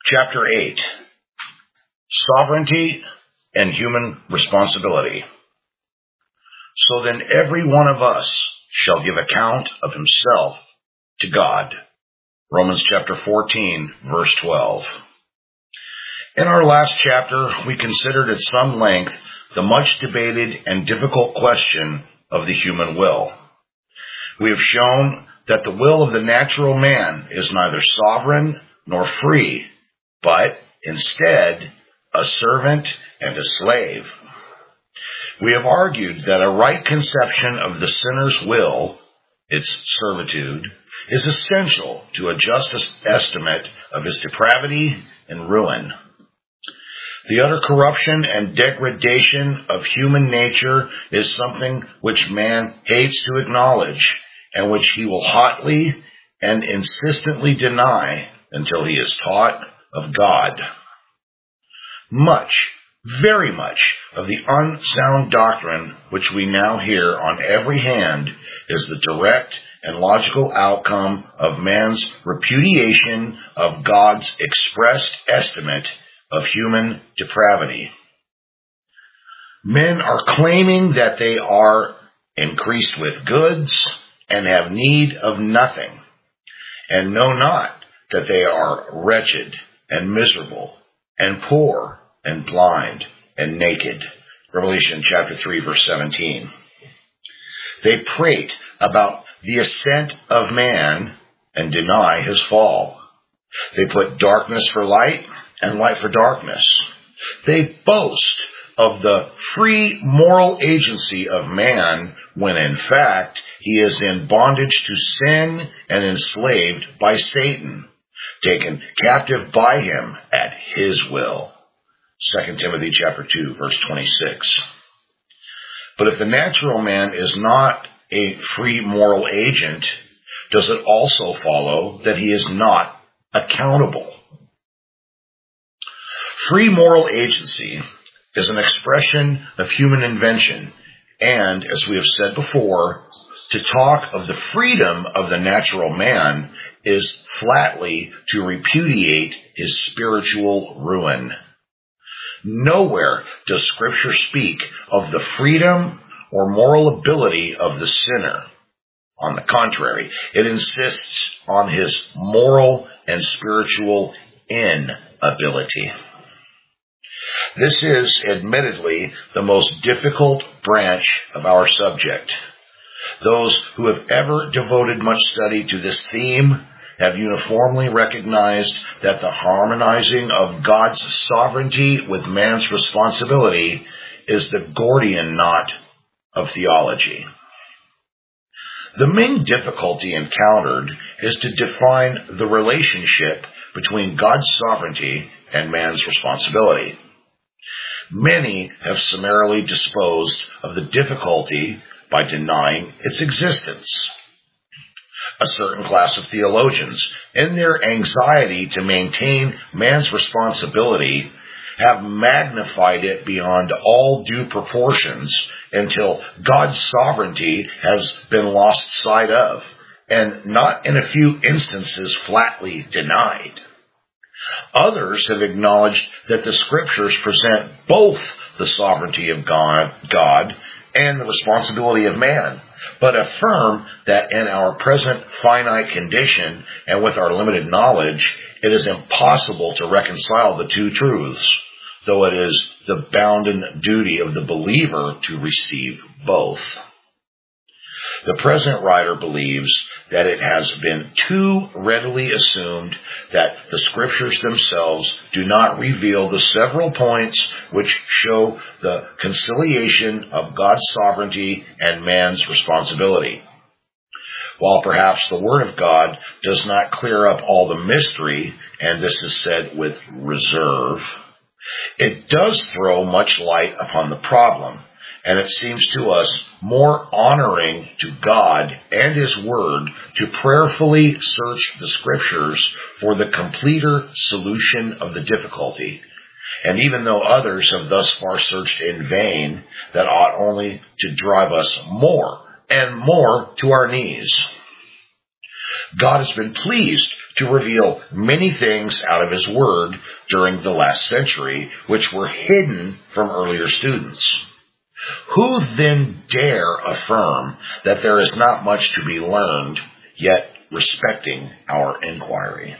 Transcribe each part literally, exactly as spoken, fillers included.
Chapter eight, Sovereignty and Human Responsibility. So then every one of us shall give account of himself to God. Romans chapter fourteen, verse twelve. In our last chapter, we considered at some length the much debated and difficult question of the human will. We have shown that the will of the natural man is neither sovereign nor free, but instead a servant and a slave. We have argued that a right conception of the sinner's will, its servitude, is essential to a just estimate of his depravity and ruin. The utter corruption and degradation of human nature is something which man hates to acknowledge and which he will hotly and insistently deny until he is taught of God. Much, very much of the unsound doctrine which we now hear on every hand is the direct and logical outcome of man's repudiation of God's expressed estimate of human depravity. Men are claiming that they are increased with goods and have need of nothing, and know not that they are wretched and miserable and poor and blind and naked. Revelation chapter three, verse seventeen. They prate about the ascent of man and deny his fall. They put darkness for light and light for darkness. They boast of the free moral agency of man when in fact he is in bondage to sin and enslaved by Satan, taken captive by him at his will. Second Timothy chapter two, verse twenty-six. But if the natural man is not a free moral agent, does it also follow that he is not accountable? Free moral agency is an expression of human invention, and, as we have said before, to talk of the freedom of the natural man is flatly to repudiate his spiritual ruin. Nowhere does Scripture speak of the freedom or moral ability of the sinner. On the contrary, it insists on his moral and spiritual inability. This is admittedly the most difficult branch of our subject. Those who have ever devoted much study to this theme have uniformly recognized that the harmonizing of God's sovereignty with man's responsibility is the Gordian knot of theology. The main difficulty encountered is to define the relationship between God's sovereignty and man's responsibility. Many have summarily disposed of the difficulty by denying its existence. A certain class of theologians, in their anxiety to maintain man's responsibility, have magnified it beyond all due proportions until God's sovereignty has been lost sight of, and not in a few instances flatly denied. Others have acknowledged that the Scriptures present both the sovereignty of God, God and the responsibility of man, but affirm that in our present finite condition and with our limited knowledge, it is impossible to reconcile the two truths, though it is the bounden duty of the believer to receive both. The present writer believes that it has been too readily assumed that the Scriptures themselves do not reveal the several points which show the conciliation of God's sovereignty and man's responsibility. While perhaps the Word of God does not clear up all the mystery, and this is said with reserve, it does throw much light upon the problem, and it seems to us more honoring to God and His Word to prayerfully search the Scriptures for the completer solution of the difficulty. And even though others have thus far searched in vain, that ought only to drive us more and more to our knees. God has been pleased to reveal many things out of his word during the last century, which were hidden from earlier students. Who then dare affirm that there is not much to be learned, yet respecting our inquiry?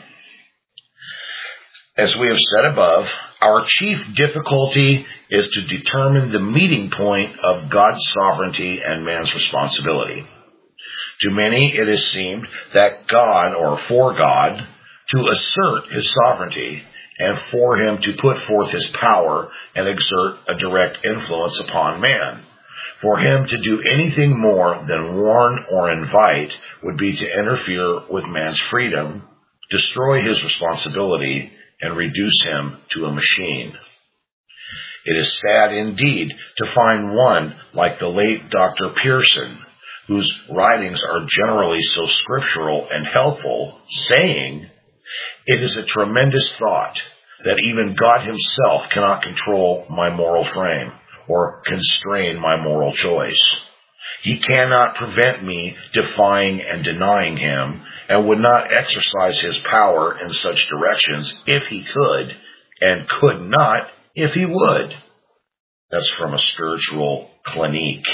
As we have said above, our chief difficulty is to determine the meeting point of God's sovereignty and man's responsibility. To many it has seemed that God, or for God, to assert his sovereignty and for him to put forth his power and exert a direct influence upon man. For him to do anything more than warn or invite would be to interfere with man's freedom, destroy his responsibility, and reduce him to a machine. It is sad indeed to find one like the late Doctor Pearson, whose writings are generally so scriptural and helpful, saying, "It is a tremendous thought that even God himself cannot control my moral frame or constrain my moral choice. He cannot prevent me defying and denying him, and would not exercise his power in such directions if he could, and could not if he would." That's from a spiritual clinique.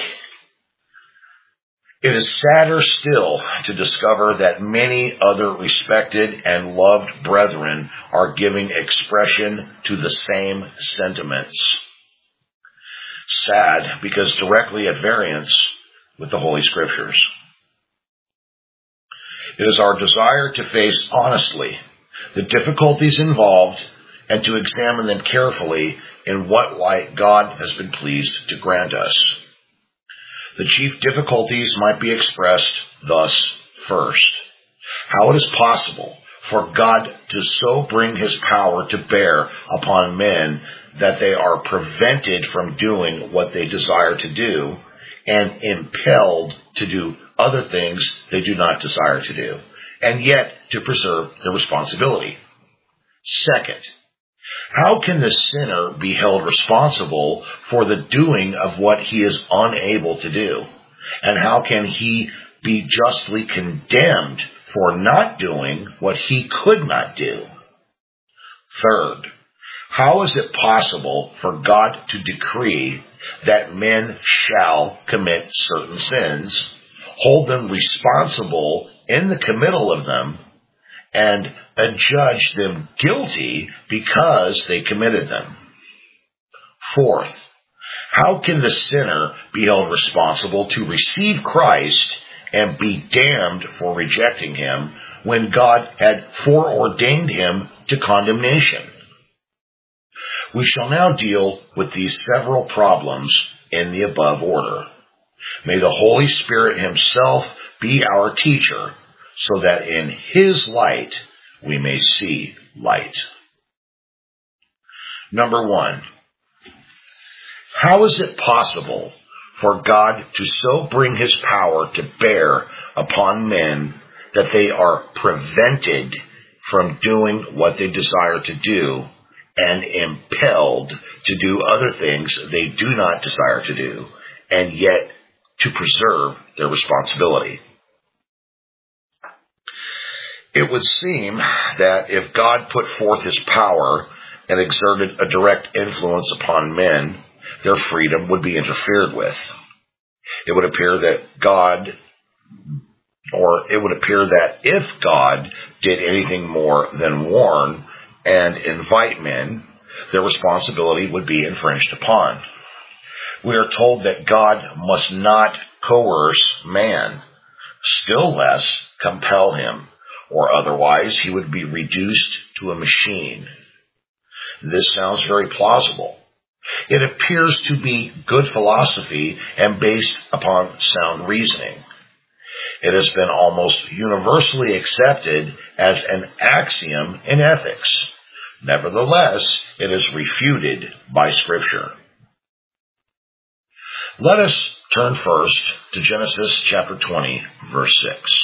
It is sadder still to discover that many other respected and loved brethren are giving expression to the same sentiments. Sad because directly at variance with the Holy Scriptures. It is our desire to face honestly the difficulties involved and to examine them carefully in what light God has been pleased to grant us. The chief difficulties might be expressed thus. First, how it is possible for God to so bring his power to bear upon men that they are prevented from doing what they desire to do and impelled to do other things they do not desire to do, and yet to preserve their responsibility. Second, how can the sinner be held responsible for the doing of what he is unable to do? And how can he be justly condemned for not doing what he could not do? Third, how is it possible for God to decree that men shall commit certain sins, hold them responsible in the committal of them, and adjudge them guilty because they committed them? Fourth, how can the sinner be held responsible to receive Christ and be damned for rejecting him when God had foreordained him to condemnation? We shall now deal with these several problems in the above order. May the Holy Spirit himself be our teacher, so that in his light we may see light. Number one, how is it possible for God to so bring his power to bear upon men that they are prevented from doing what they desire to do and impelled to do other things they do not desire to do, and yet to preserve their responsibility? It would seem that if God put forth his power and exerted a direct influence upon men, their freedom would be interfered with. It would appear that God, or it would appear that if God did anything more than warn and invite men, their responsibility would be infringed upon. We are told that God must not coerce man, still less compel him, or otherwise he would be reduced to a machine. This sounds very plausible. It appears to be good philosophy and based upon sound reasoning. It has been almost universally accepted as an axiom in ethics. Nevertheless, it is refuted by Scripture. Let us turn first to Genesis chapter twenty, verse six.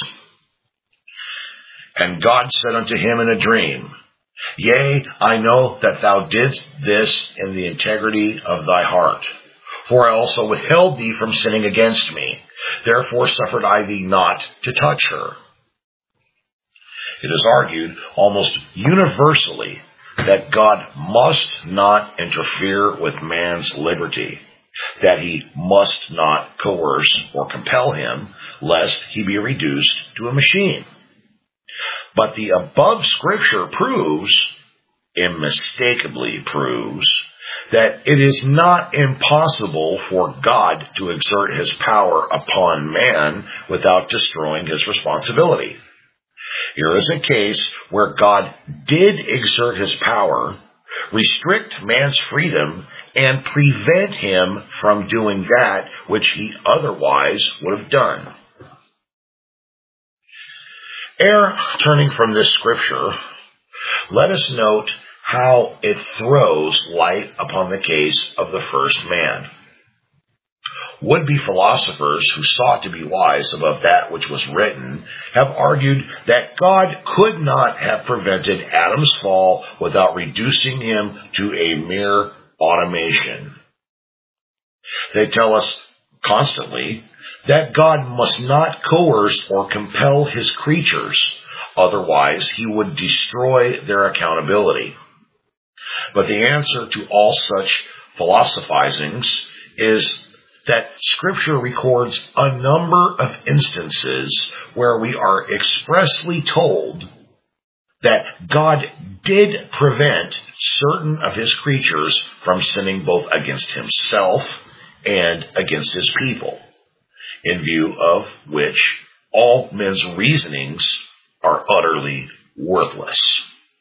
And God said unto him in a dream, Yea, I know that thou didst this in the integrity of thy heart. For I also withheld thee from sinning against me. Therefore suffered I thee not to touch her. It is argued almost universally that God must not interfere with man's liberty, that he must not coerce or compel him, lest he be reduced to a machine. But the above scripture proves, unmistakably proves, that it is not impossible for God to exert his power upon man without destroying his responsibility. Here is a case where God did exert his power, restrict man's freedom, and prevent him from doing that which he otherwise would have done. Ere turning from this scripture, let us note how it throws light upon the case of the first man. Would-be philosophers who sought to be wise above that which was written have argued that God could not have prevented Adam's fall without reducing him to a mere automation. They tell us constantly that God must not coerce or compel his creatures, otherwise he would destroy their accountability. But the answer to all such philosophizings is that Scripture records a number of instances where we are expressly told that God did prevent certain of his creatures from sinning both against himself and against his people, in view of which all men's reasonings are utterly worthless.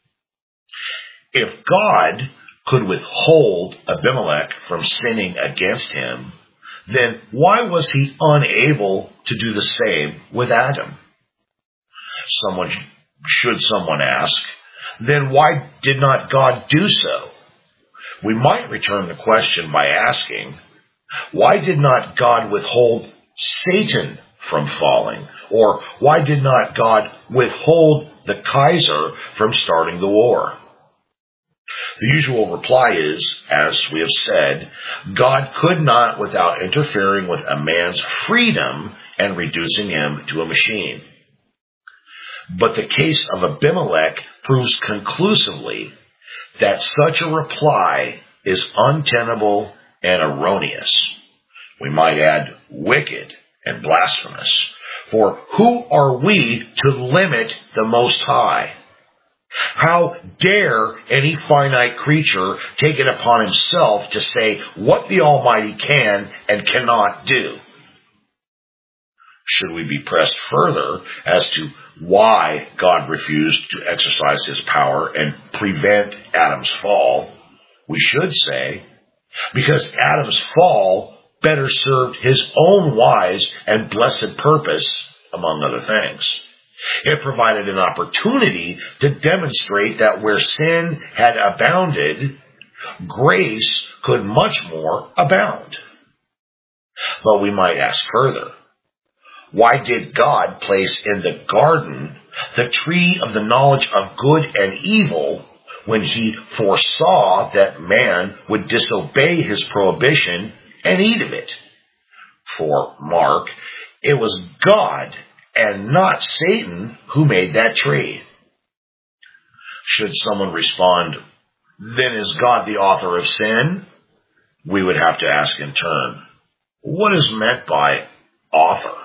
If God could withhold Abimelech from sinning against him, then why was he unable to do the same with Adam? Someone, should someone ask, then why did not God do so? We might return the question by asking, why did not God withhold Satan from falling? Or why did not God withhold the Kaiser from starting the war? The usual reply is, as we have said, God could not without interfering with a man's freedom and reducing him to a machine. But the case of Abimelech proves conclusively that such a reply is untenable and erroneous. We might add wicked and blasphemous. For who are we to limit the Most High? How dare any finite creature take it upon himself to say what the Almighty can and cannot do? Should we be pressed further as to why God refused to exercise his power and prevent Adam's fall, we should say, because Adam's fall better served his own wise and blessed purpose, among other things. It provided an opportunity to demonstrate that where sin had abounded, grace could much more abound. But we might ask further, why did God place in the garden the tree of the knowledge of good and evil when he foresaw that man would disobey his prohibition and eat of it? For, mark, it was God and not Satan who made that tree. Should someone respond, then is God the author of sin? We would have to ask in turn, what is meant by author?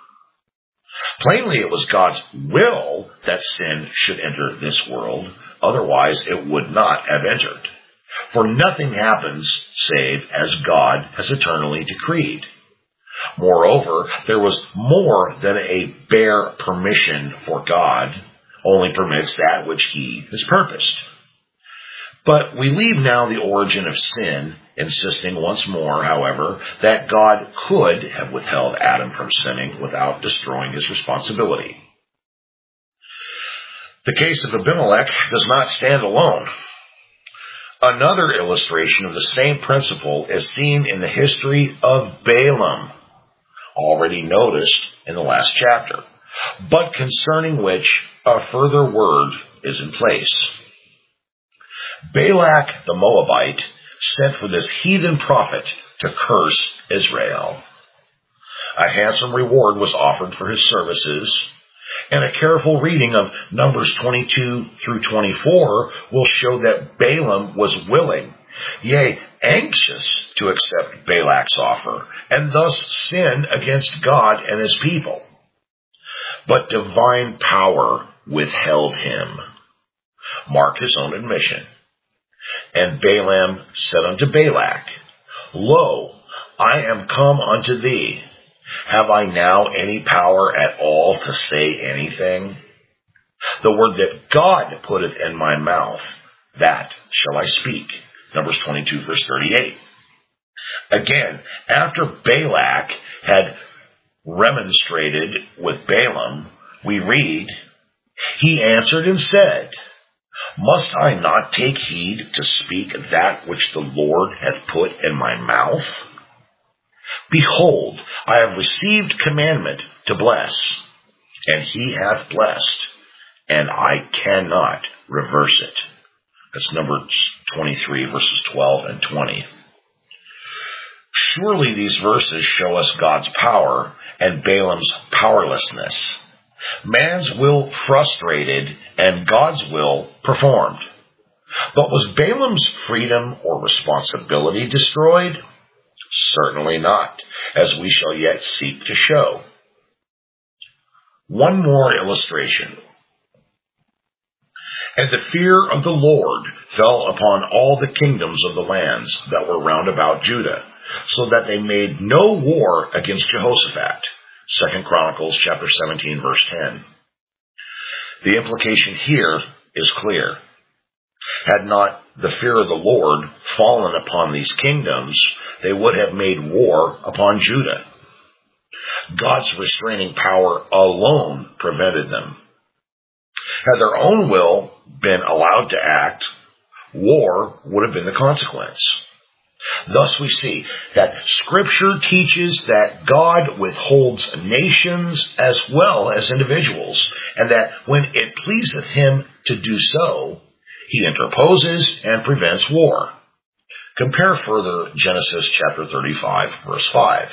Plainly, it was God's will that sin should enter this world. Otherwise, it would not have entered. For nothing happens save as God has eternally decreed. Moreover, there was more than a bare permission for God, only permits that which he has purposed. But we leave now the origin of sin, insisting once more, however, that God could have withheld Adam from sinning without destroying his responsibility. The case of Abimelech does not stand alone. Another illustration of the same principle is seen in the history of Balaam, already noticed in the last chapter, but concerning which a further word is in place. Balak the Moabite sent for this heathen prophet to curse Israel. A handsome reward was offered for his services, And a careful reading of Numbers twenty-two through twenty-four will show that Balaam was willing, yea, anxious to accept Balak's offer, and thus sin against God and his people. But divine power withheld him. Mark his own admission. And Balaam said unto Balak, Lo, I am come unto thee. Have I now any power at all to say anything? The word that God putteth in my mouth, that shall I speak. Numbers twenty-two, verse thirty-eight. Again, after Balak had remonstrated with Balaam, we read, He answered and said, Must I not take heed to speak that which the Lord hath put in my mouth? Behold, I have received commandment to bless, and he hath blessed, and I cannot reverse it. That's Numbers twenty-three, verses twelve and twenty. Surely these verses show us God's power and Balaam's powerlessness. Man's will frustrated and God's will performed. But was Balaam's freedom or responsibility destroyed? Certainly not, as we shall yet seek to show. One more illustration. And the fear of the Lord fell upon all the kingdoms of the lands that were round about Judah, so that they made no war against Jehoshaphat. Second Chronicles chapter seventeen, verse ten. The implication here is clear. Had not the fear of the Lord fallen upon these kingdoms, they would have made war upon Judah. God's restraining power alone prevented them. Had their own will been allowed to act, war would have been the consequence. Thus we see that Scripture teaches that God withholds nations as well as individuals, and that when it pleaseth him to do so, he interposes and prevents war. Compare further Genesis chapter thirty-five, verse five.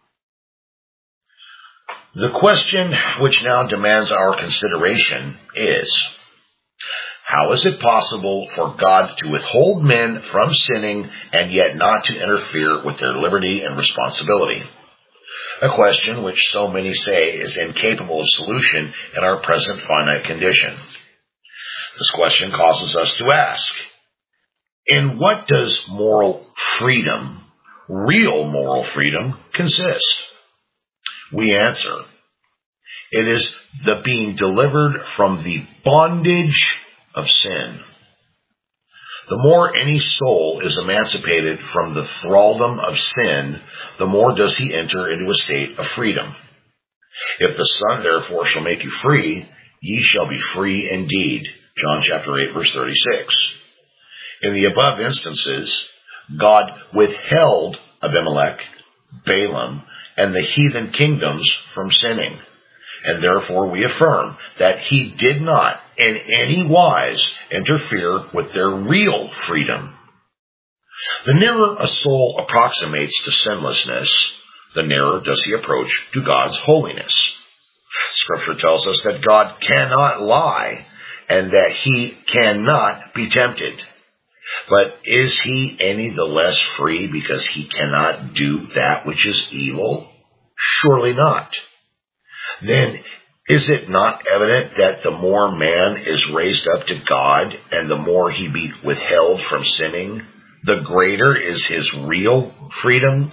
The question which now demands our consideration is, how is it possible for God to withhold men from sinning and yet not to interfere with their liberty and responsibility? A question which so many say is incapable of solution in our present finite condition. This question causes us to ask, in what does moral freedom, real moral freedom, consist? We answer, it is the being delivered from the bondage of sin. The more any soul is emancipated from the thraldom of sin, the more does he enter into a state of freedom. If the Son therefore shall make you free, ye shall be free indeed. John chapter eight, verse thirty-six. In the above instances, God withheld Abimelech, Balaam, and the heathen kingdoms from sinning. And therefore we affirm that he did not in any wise interfere with their real freedom. The nearer a soul approximates to sinlessness, the nearer does he approach to God's holiness. Scripture tells us that God cannot lie and that he cannot be tempted. But is he any the less free because he cannot do that which is evil? Surely not. Then is it not evident that the more man is raised up to God and the more he be withheld from sinning, the greater is his real freedom?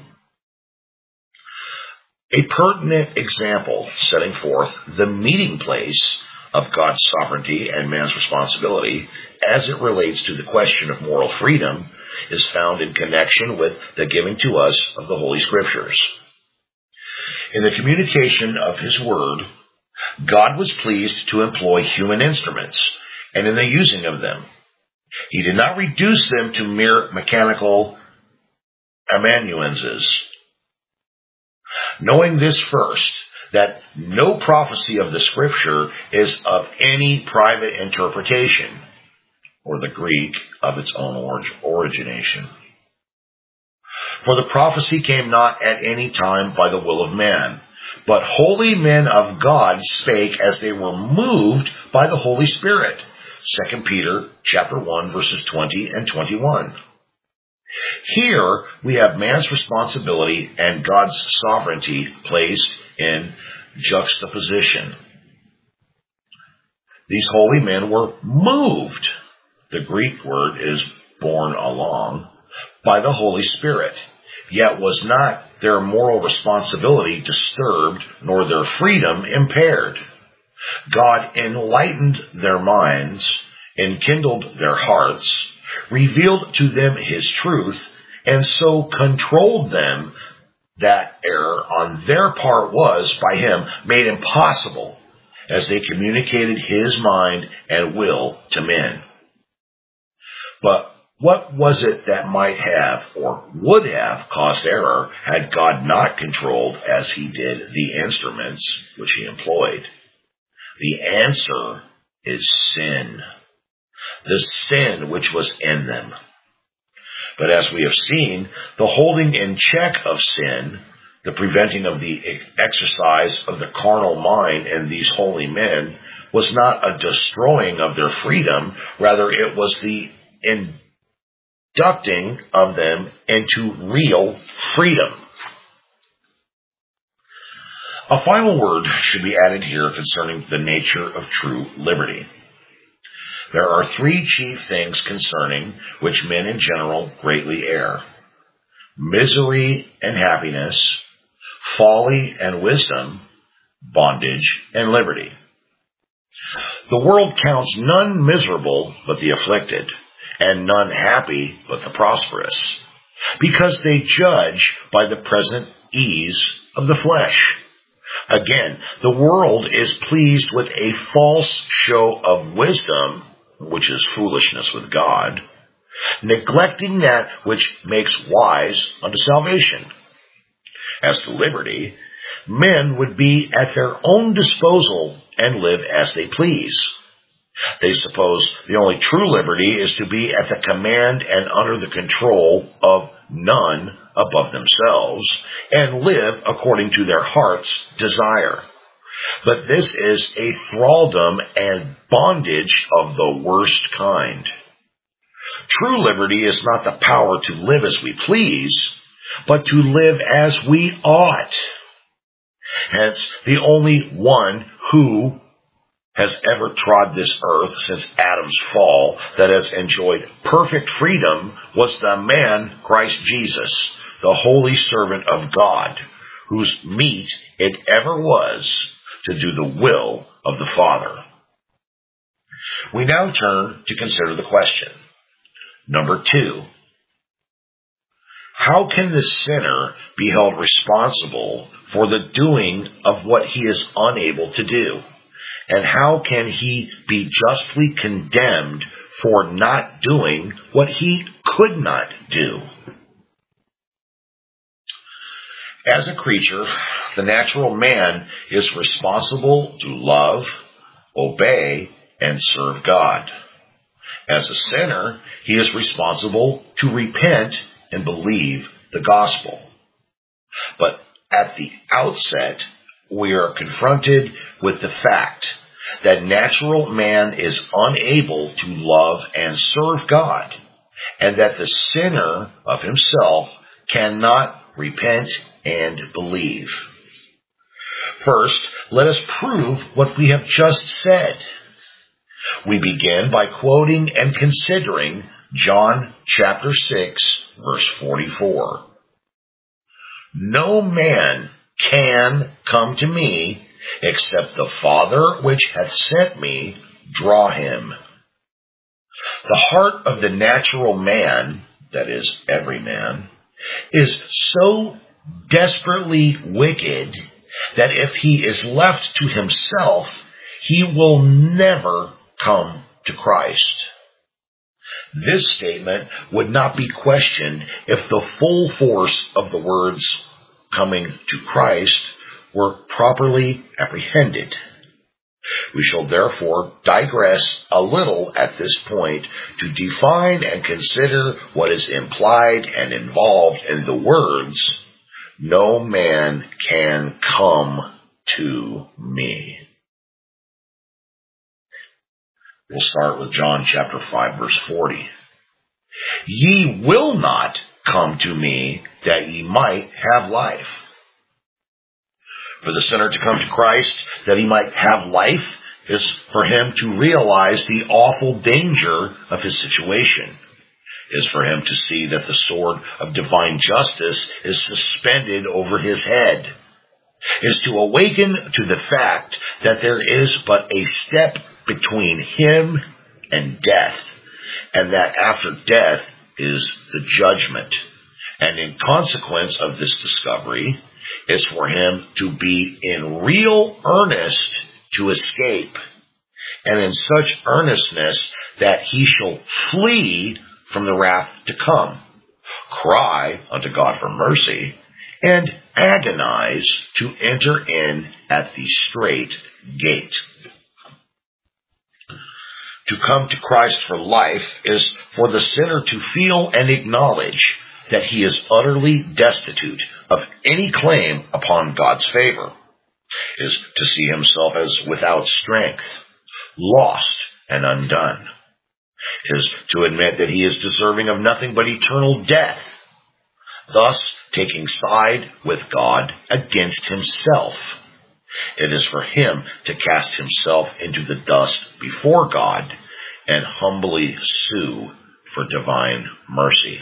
A pertinent example setting forth the meeting place of God's sovereignty and man's responsibility as it relates to the question of moral freedom is found in connection with the giving to us of the Holy Scriptures. In the communication of his word, God was pleased to employ human instruments, and in the using of them, he did not reduce them to mere mechanical amanuenses. Knowing this first, that no prophecy of the Scripture is of any private interpretation, or the Greek, of its own origination. For the prophecy came not at any time by the will of man, But holy men of God spake as they were moved by the Holy Spirit. Second Peter chapter one, verses twenty and twenty-one. Here we have man's responsibility and God's sovereignty placed in juxtaposition. These holy men were moved. The Greek word is borne along by the Holy Spirit, yet was not their moral responsibility disturbed nor their freedom impaired. God enlightened their minds, enkindled their hearts, revealed to them his truth, and so controlled them that error on their part was, by him, made impossible as they communicated his mind and will to men. But what was it that might have or would have caused error had God not controlled as he did the instruments which he employed? The answer is sin. The sin which was in them. But as we have seen, the holding in check of sin, the preventing of the exercise of the carnal mind in these holy men, was not a destroying of their freedom, rather it was the inducting of them into real freedom. A final word should be added here concerning the nature of true liberty. There are three chief things concerning which men in general greatly err: misery and happiness, folly and wisdom, bondage and liberty. The world counts none miserable but the afflicted, and none happy but the prosperous, because they judge by the present ease of the flesh. Again, the world is pleased with a false show of wisdom, which is foolishness with God, neglecting that which makes wise unto salvation. As to liberty, men would be at their own disposal and live as they please. They suppose the only true liberty is to be at the command and under the control of none above themselves, and live according to their heart's desire. But this is a thraldom and bondage of the worst kind. True liberty is not the power to live as we please, but to live as we ought. Hence, the only one who has ever trod this earth since Adam's fall that has enjoyed perfect freedom was the man Christ Jesus, the holy servant of God, whose meat it ever was to do the will of the Father. We now turn to consider the question. Number two, how can the sinner be held responsible for the doing of what he is unable to do? And how can he be justly condemned for not doing what he could not do? As a creature, the natural man is responsible to love, obey, and serve God. As a sinner, he is responsible to repent and believe the gospel. But at the outset, we are confronted with the fact that natural man is unable to love and serve God, and that the sinner of himself cannot repent and believe. First, let us prove what we have just said. We begin by quoting and considering John chapter six, verse forty-four. No man can come to me except the Father which hath sent me draw him. The heart of the natural man, that is, every man, is so desperately wicked that if he is left to himself, he will never come to Christ. This statement would not be questioned if the full force of the words coming to Christ were properly apprehended. We shall therefore digress a little at this point to define and consider what is implied and involved in the words, no man can come to me. We'll start with John chapter five, verse forty. Ye will not come to me that ye might have life. For the sinner to come to Christ that he might have life is for him to realize the awful danger of his situation, is for him to see that the sword of divine justice is suspended over his head, is to awaken to the fact that there is but a step between him and death, and that after death is the judgment. And in consequence of this discovery, is for him to be in real earnest to escape, and in such earnestness that he shall flee from the wrath to come, cry unto God for mercy, and agonize to enter in at the strait gate. To come to Christ for life is for the sinner to feel and acknowledge that he is utterly destitute of any claim upon God's favor, is to see himself as without strength, lost and undone, is to admit that he is deserving of nothing but eternal death, thus taking side with God against himself. It is for him to cast himself into the dust before God and humbly sue for divine mercy.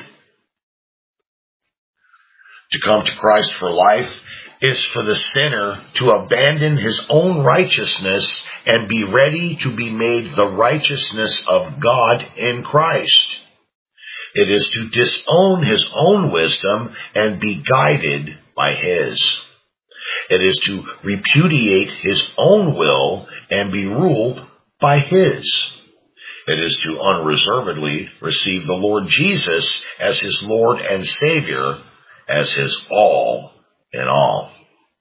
To come to Christ for life is for the sinner to abandon his own righteousness and be ready to be made the righteousness of God in Christ. It is to disown his own wisdom and be guided by his. It is to repudiate his own will and be ruled by his. It is to unreservedly receive the Lord Jesus as his Lord and Savior, as his all in all.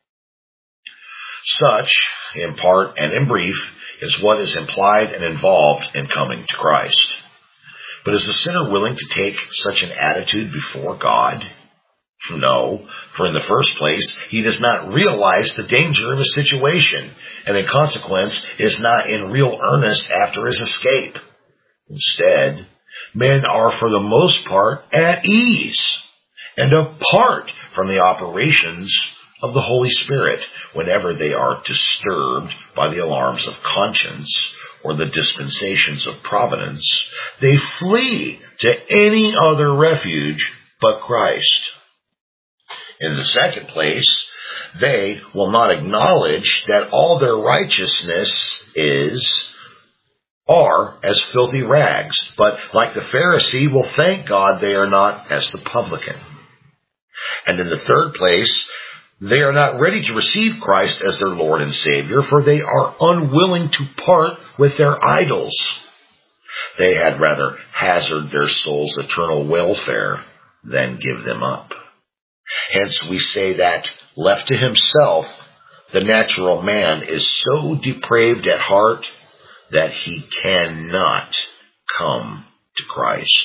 Such, in part and in brief, is what is implied and involved in coming to Christ. But is the sinner willing to take such an attitude before God? No, for in the first place, he does not realize the danger of his situation, and in consequence is not in real earnest after his escape. Instead, men are for the most part at ease and apart from the operations of the Holy Spirit whenever they are disturbed by the alarms of conscience or the dispensations of providence. They flee to any other refuge but Christ. In the second place, they will not acknowledge that all their righteousness is, are as filthy rags, but like the Pharisee will thank God they are not as the publican. And in the third place, they are not ready to receive Christ as their Lord and Savior, for they are unwilling to part with their idols. They had rather hazard their soul's eternal welfare than give them up. Hence we say that, left to himself, the natural man is so depraved at heart that he cannot come to Christ.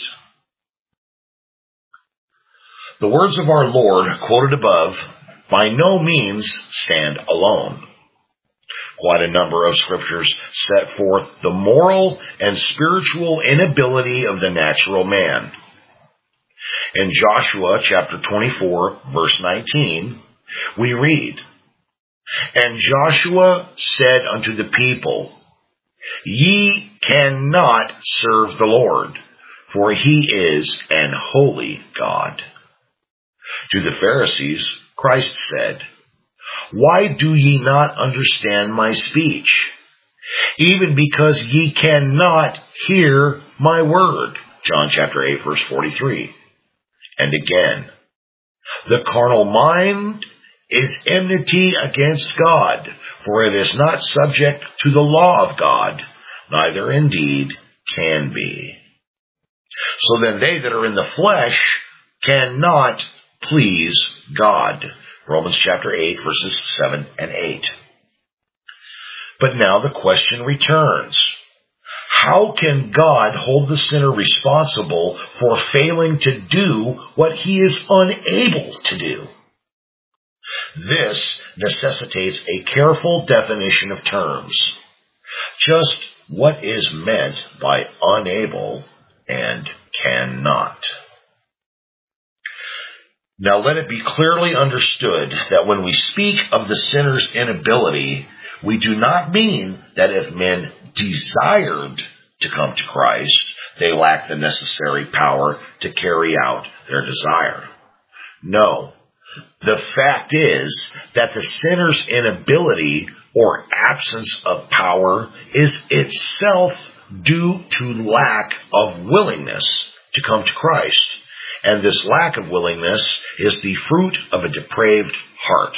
The words of our Lord, quoted above, by no means stand alone. Quite a number of scriptures set forth the moral and spiritual inability of the natural man. In Joshua chapter twenty-four, verse nineteen, we read, And Joshua said unto the people, Ye cannot serve the Lord, for he is an holy God. To the Pharisees, Christ said, Why do ye not understand my speech? Even because ye cannot hear my word. John chapter eight, verse forty-three. And again, the carnal mind is enmity against God, for it is not subject to the law of God, neither indeed can be. So then they that are in the flesh cannot please God. Romans chapter eight, verses seven and eight. But now the question returns. How can God hold the sinner responsible for failing to do what he is unable to do? This necessitates a careful definition of terms. Just what is meant by unable and cannot. Now let it be clearly understood that when we speak of the sinner's inability, we do not mean that if men desired to come to Christ, they lack the necessary power to carry out their desire. No. The fact is that the sinner's inability or absence of power is itself due to lack of willingness to come to Christ. And this lack of willingness is the fruit of a depraved heart.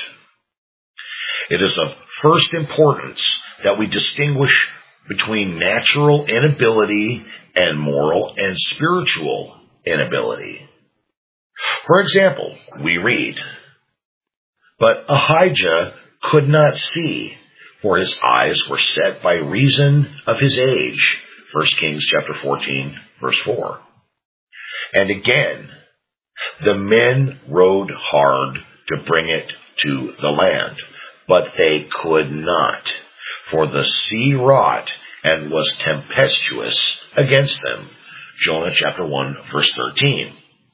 It is of first importance that we distinguish between natural inability and moral and spiritual inability. For example, we read, "But Ahijah could not see, for his eyes were set by reason of his age." First Kings chapter fourteen, verse four. And again, "The men rode hard to bring it to the land, but they could not, for the sea wrought and was tempestuous against them." Jonah chapter one, verse thirteen.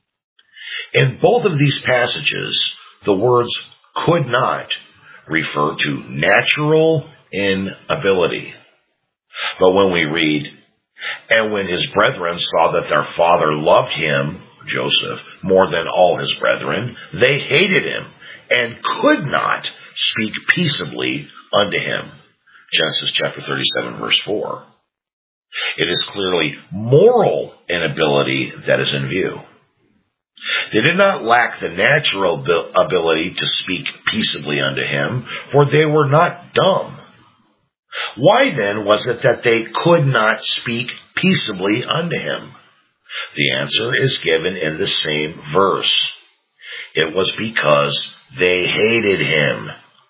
In both of these passages, the words "could not" refer to natural inability. But when we read, "And when his brethren saw that their father loved him," Joseph, "more than all his brethren, they hated him and could not speak peaceably unto him." Genesis chapter thirty-seven, verse four. It is clearly moral inability that is in view. They did not lack the natural ability to speak peaceably unto him, for they were not dumb. Why then was it that they could not speak peaceably unto him? The answer is given in the same verse. It was because they hated him.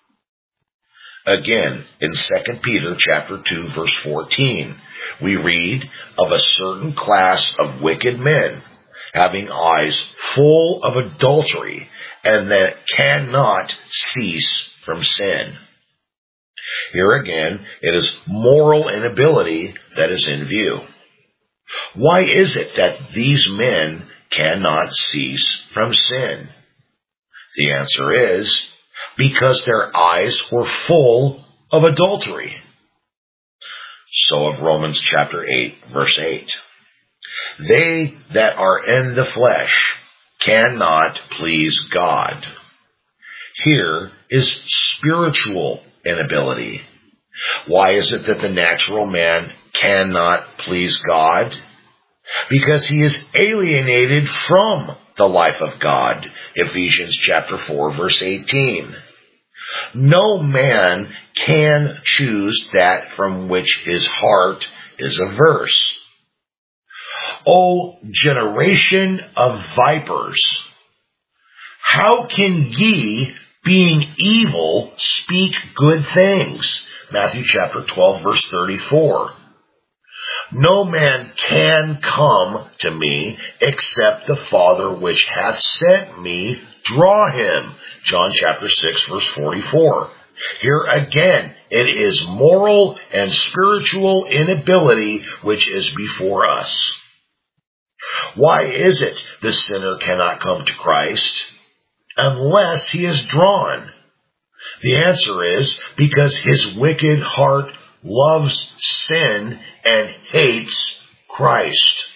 Again, in Second Peter chapter two, verse fourteen, we read of a certain class of wicked men having eyes full of adultery, and that cannot cease from sin. Here again, it is moral inability that is in view. Why is it that these men cannot cease from sin? The answer is because their eyes were full of adultery. So of Romans chapter eight, verse eight. "They that are in the flesh cannot please God." Here is spiritual inability. Why is it that the natural man cannot please God? Because he is alienated from the life of God. Ephesians chapter four, verse eighteen. No man can choose that from which his heart is averse. O generation of vipers, how can ye, being evil, speak good things? Matthew chapter twelve, verse thirty-four. No man can come to me except the Father which hath sent me draw him. John chapter six, verse forty-four. Here again, it is moral and spiritual inability which is before us. Why is it the sinner cannot come to Christ unless he is drawn? The answer is because his wicked heart loves sin and hates Christ.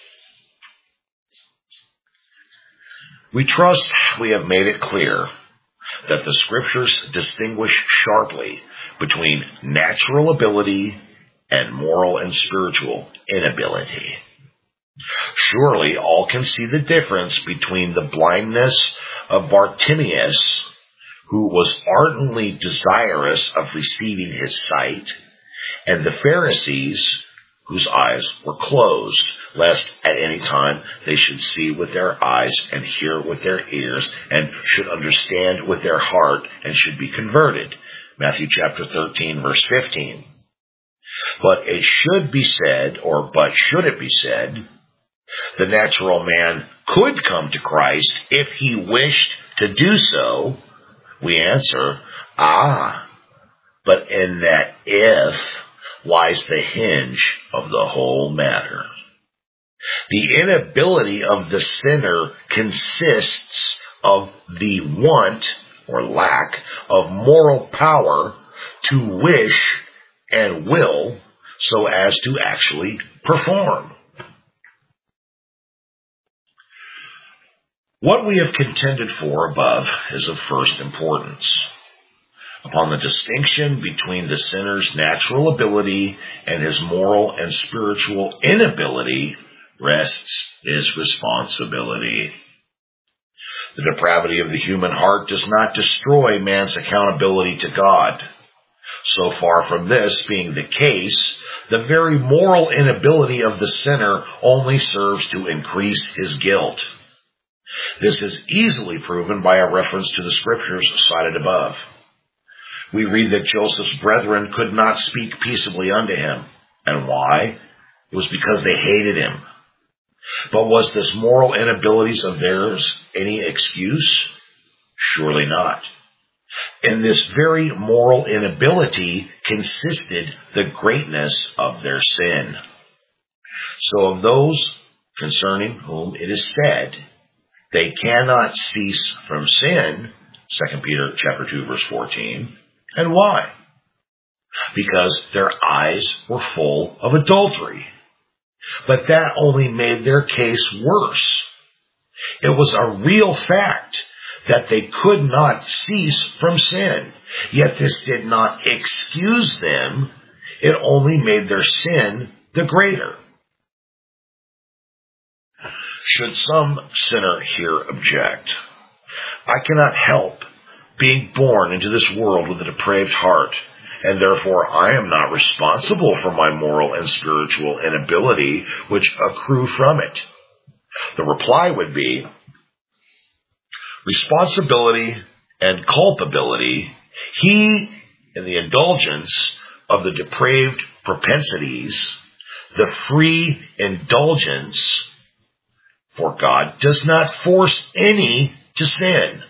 We trust we have made it clear that the Scriptures distinguish sharply between natural ability and moral and spiritual inability. Surely all can see the difference between the blindness of Bartimaeus, who was ardently desirous of receiving his sight, and the Pharisees, whose eyes were closed, lest at any time they should see with their eyes and hear with their ears and should understand with their heart and should be converted. Matthew chapter thirteen, verse fifteen. But it should be said, or but should it be said, the natural man could come to Christ if he wished to do so, We answer, ah, but in that if lies the hinge of the whole matter. The inability of the sinner consists of the want or lack of moral power to wish and will so as to actually perform. What we have contended for above is of first importance. Upon the distinction between the sinner's natural ability and his moral and spiritual inability rests his responsibility. The depravity of the human heart does not destroy man's accountability to God. So far from this being the case, the very moral inability of the sinner only serves to increase his guilt. This is easily proven by a reference to the scriptures cited above. We read that Joseph's brethren could not speak peaceably unto him. And why? It was because they hated him. But was this moral inabilities of theirs any excuse? Surely not. In this very moral inability consisted the greatness of their sin. So of those concerning whom it is said, they cannot cease from sin, Second Peter chapter two, verse fourteen. And why? Because their eyes were full of adultery. But that only made their case worse. It was a real fact that they could not cease from sin. Yet this did not excuse them. It only made their sin the greater. Should some sinner here object, I cannot help being born into this world with a depraved heart, and therefore I am not responsible for my moral and spiritual inability which accrue from it. The reply would be, responsibility and culpability, he in the indulgence of the depraved propensities, the free indulgence, for God does not force any to sin.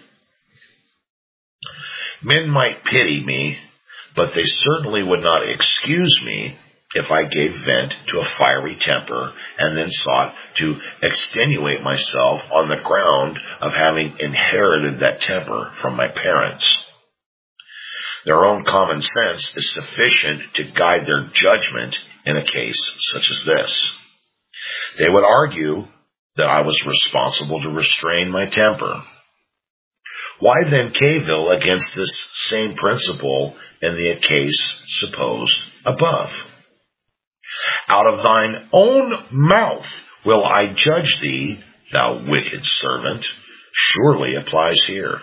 Men might pity me, but they certainly would not excuse me if I gave vent to a fiery temper and then sought to extenuate myself on the ground of having inherited that temper from my parents. Their own common sense is sufficient to guide their judgment in a case such as this. They would argue that I was responsible to restrain my temper. Why then cavil against this same principle in the case supposed above? Out of thine own mouth will I judge thee, thou wicked servant, surely applies here.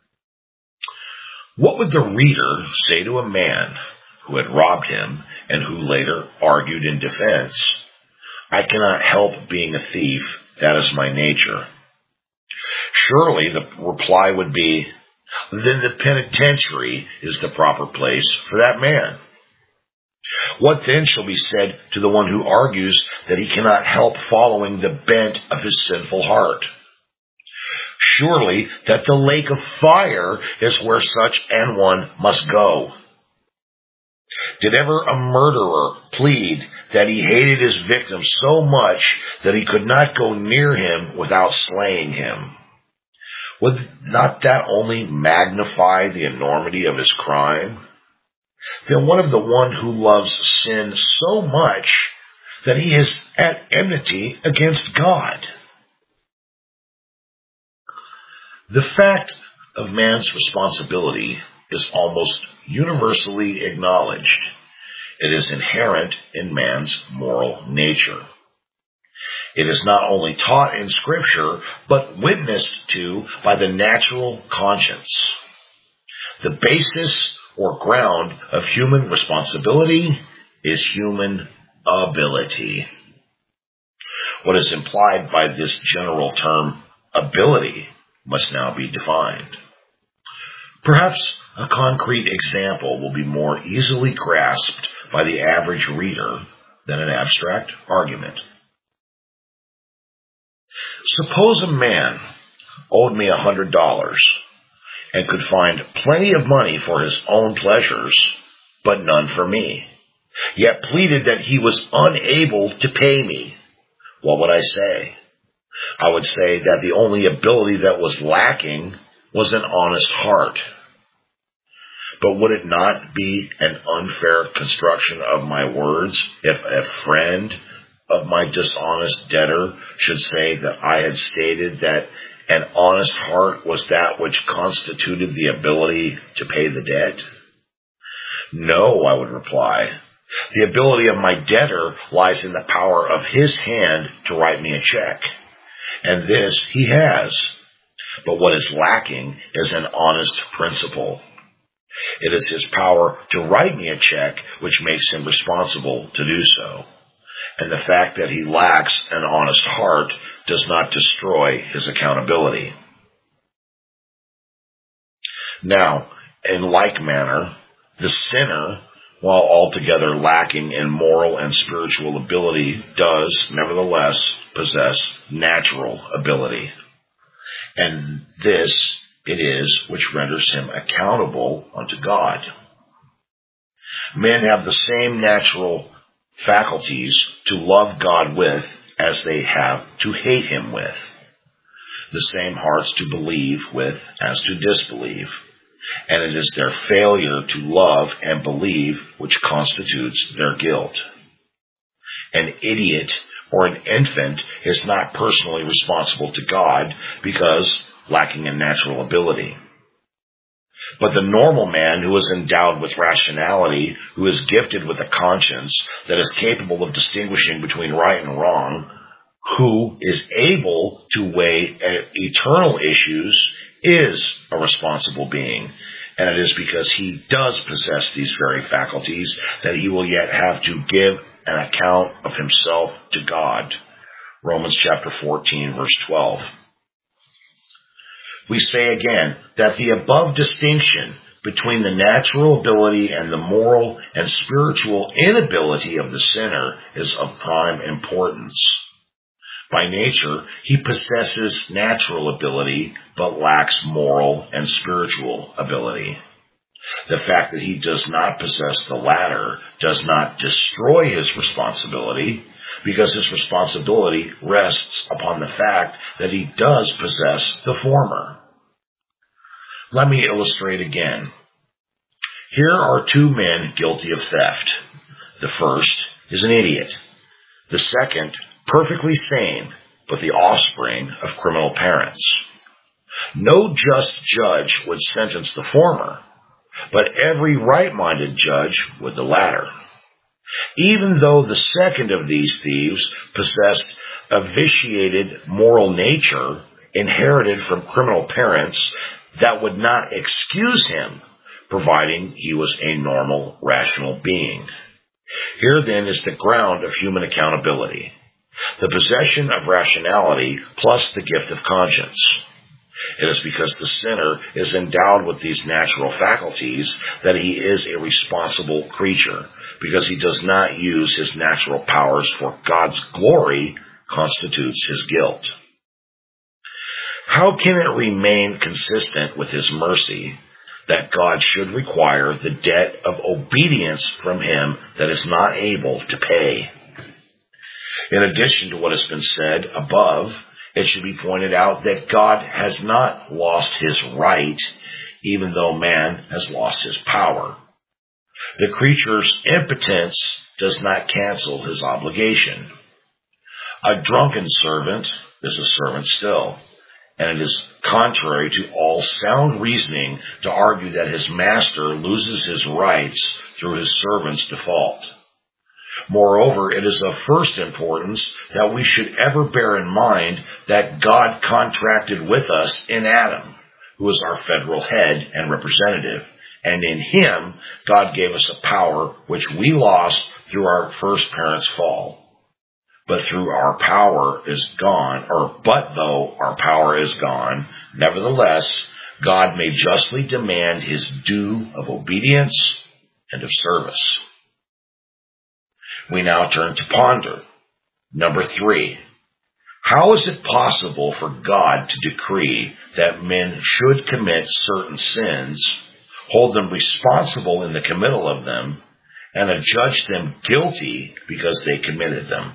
What would the reader say to a man who had robbed him and who later argued in defense, I cannot help being a thief, that is my nature? Surely the reply would be, then the penitentiary is the proper place for that man. What then shall be said to the one who argues that he cannot help following the bent of his sinful heart? Surely that the lake of fire is where such an one must go. Did ever a murderer plead that he hated his victim so much that he could not go near him without slaying him? Would not that only magnify the enormity of his crime? Then what of the one who loves sin so much that he is at enmity against God? The fact of man's responsibility is almost universally acknowledged. It is inherent in man's moral nature. It is not only taught in Scripture, but witnessed to by the natural conscience. The basis or ground of human responsibility is human ability. What is implied by this general term, ability, must now be defined. Perhaps a concrete example will be more easily grasped by the average reader than an abstract argument. Suppose a man owed me a hundred dollars, and could find plenty of money for his own pleasures, but none for me, yet pleaded that he was unable to pay me, what would I say? I would say that the only ability that was lacking was an honest heart. But would it not be an unfair construction of my words if a friend of my dishonest debtor should say that I had stated that an honest heart was that which constituted the ability to pay the debt? No, I would reply. The ability of my debtor lies in the power of his hand to write me a check, and this he has. But what is lacking is an honest principle. It is his power to write me a check which makes him responsible to do so. And the fact that he lacks an honest heart does not destroy his accountability. Now, in like manner, the sinner, while altogether lacking in moral and spiritual ability, does nevertheless possess natural ability. And this it is which renders him accountable unto God. Men have the same natural faculties to love God with as they have to hate him with, the same hearts to believe with as to disbelieve, and it is their failure to love and believe which constitutes their guilt. An idiot or an infant is not personally responsible to God because lacking in natural ability. But the normal man who is endowed with rationality, who is gifted with a conscience that is capable of distinguishing between right and wrong, who is able to weigh eternal issues, is a responsible being. And it is because he does possess these very faculties that he will yet have to give an account of himself to God. Romans chapter fourteen, verse twelve. We say again that the above distinction between the natural ability and the moral and spiritual inability of the sinner is of prime importance. By nature, he possesses natural ability, but lacks moral and spiritual ability. The fact that he does not possess the latter does not destroy his responsibility, because his responsibility rests upon the fact that he does possess the former. Let me illustrate again. Here are two men guilty of theft. The first is an idiot. The second, perfectly sane, but the offspring of criminal parents. No just judge would sentence the former, but every right-minded judge would the latter. Even though the second of these thieves possessed a vitiated moral nature inherited from criminal parents, that would not excuse him, providing he was a normal, rational being. Here then is the ground of human accountability, the possession of rationality plus the gift of conscience. It is because the sinner is endowed with these natural faculties that he is a responsible creature, because he does not use his natural powers for God's glory constitutes his guilt. How can it remain consistent with his mercy that God should require the debt of obedience from him that is not able to pay? In addition to what has been said above, it should be pointed out that God has not lost his right, even though man has lost his power. The creature's impotence does not cancel his obligation. A drunken servant is a servant still, and it is contrary to all sound reasoning to argue that his master loses his rights through his servant's default. Moreover, it is of first importance that we should ever bear in mind that God contracted with us in Adam, who is our federal head and representative, and in him God gave us a power which we lost through our first parents' fall. But through our power is gone, or but though our power is gone, nevertheless, God may justly demand his due of obedience and of service. We now turn to ponder. Number three, How is it possible for God to decree that men should commit certain sins, hold them responsible in the committal of them, and adjudge them guilty because they committed them?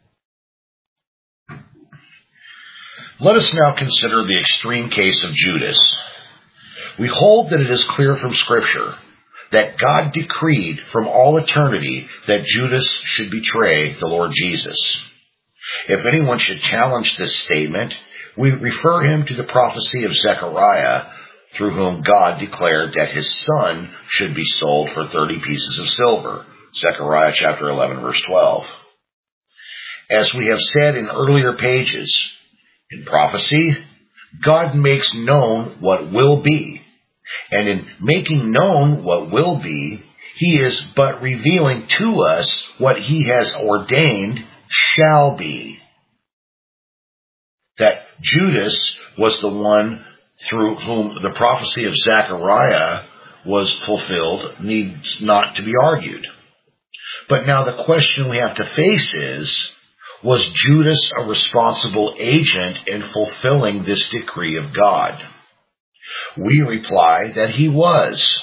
Let us now consider the extreme case of Judas. We hold that it is clear from Scripture that God decreed from all eternity that Judas should betray the Lord Jesus. If anyone should challenge this statement, we refer him to the prophecy of Zechariah, through whom God declared that his son should be sold for thirty pieces of silver. Zechariah chapter eleven, verse twelve. As we have said in earlier pages, in prophecy, God makes known what will be. And in making known what will be, he is but revealing to us what he has ordained shall be. That Judas was the one through whom the prophecy of Zechariah was fulfilled needs not to be argued. But now the question we have to face is, was Judas a responsible agent in fulfilling this decree of God? We reply that he was.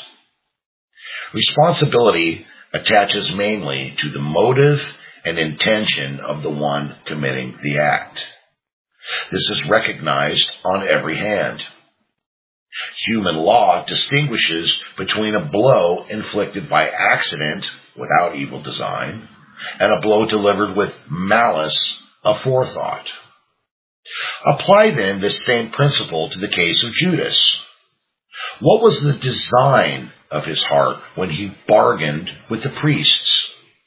Responsibility attaches mainly to the motive and intention of the one committing the act. This is recognized on every hand. Human law distinguishes between a blow inflicted by accident without evil design and a blow delivered with malice aforethought. Apply then this same principle to the case of Judas. What was the design of his heart when he bargained with the priests?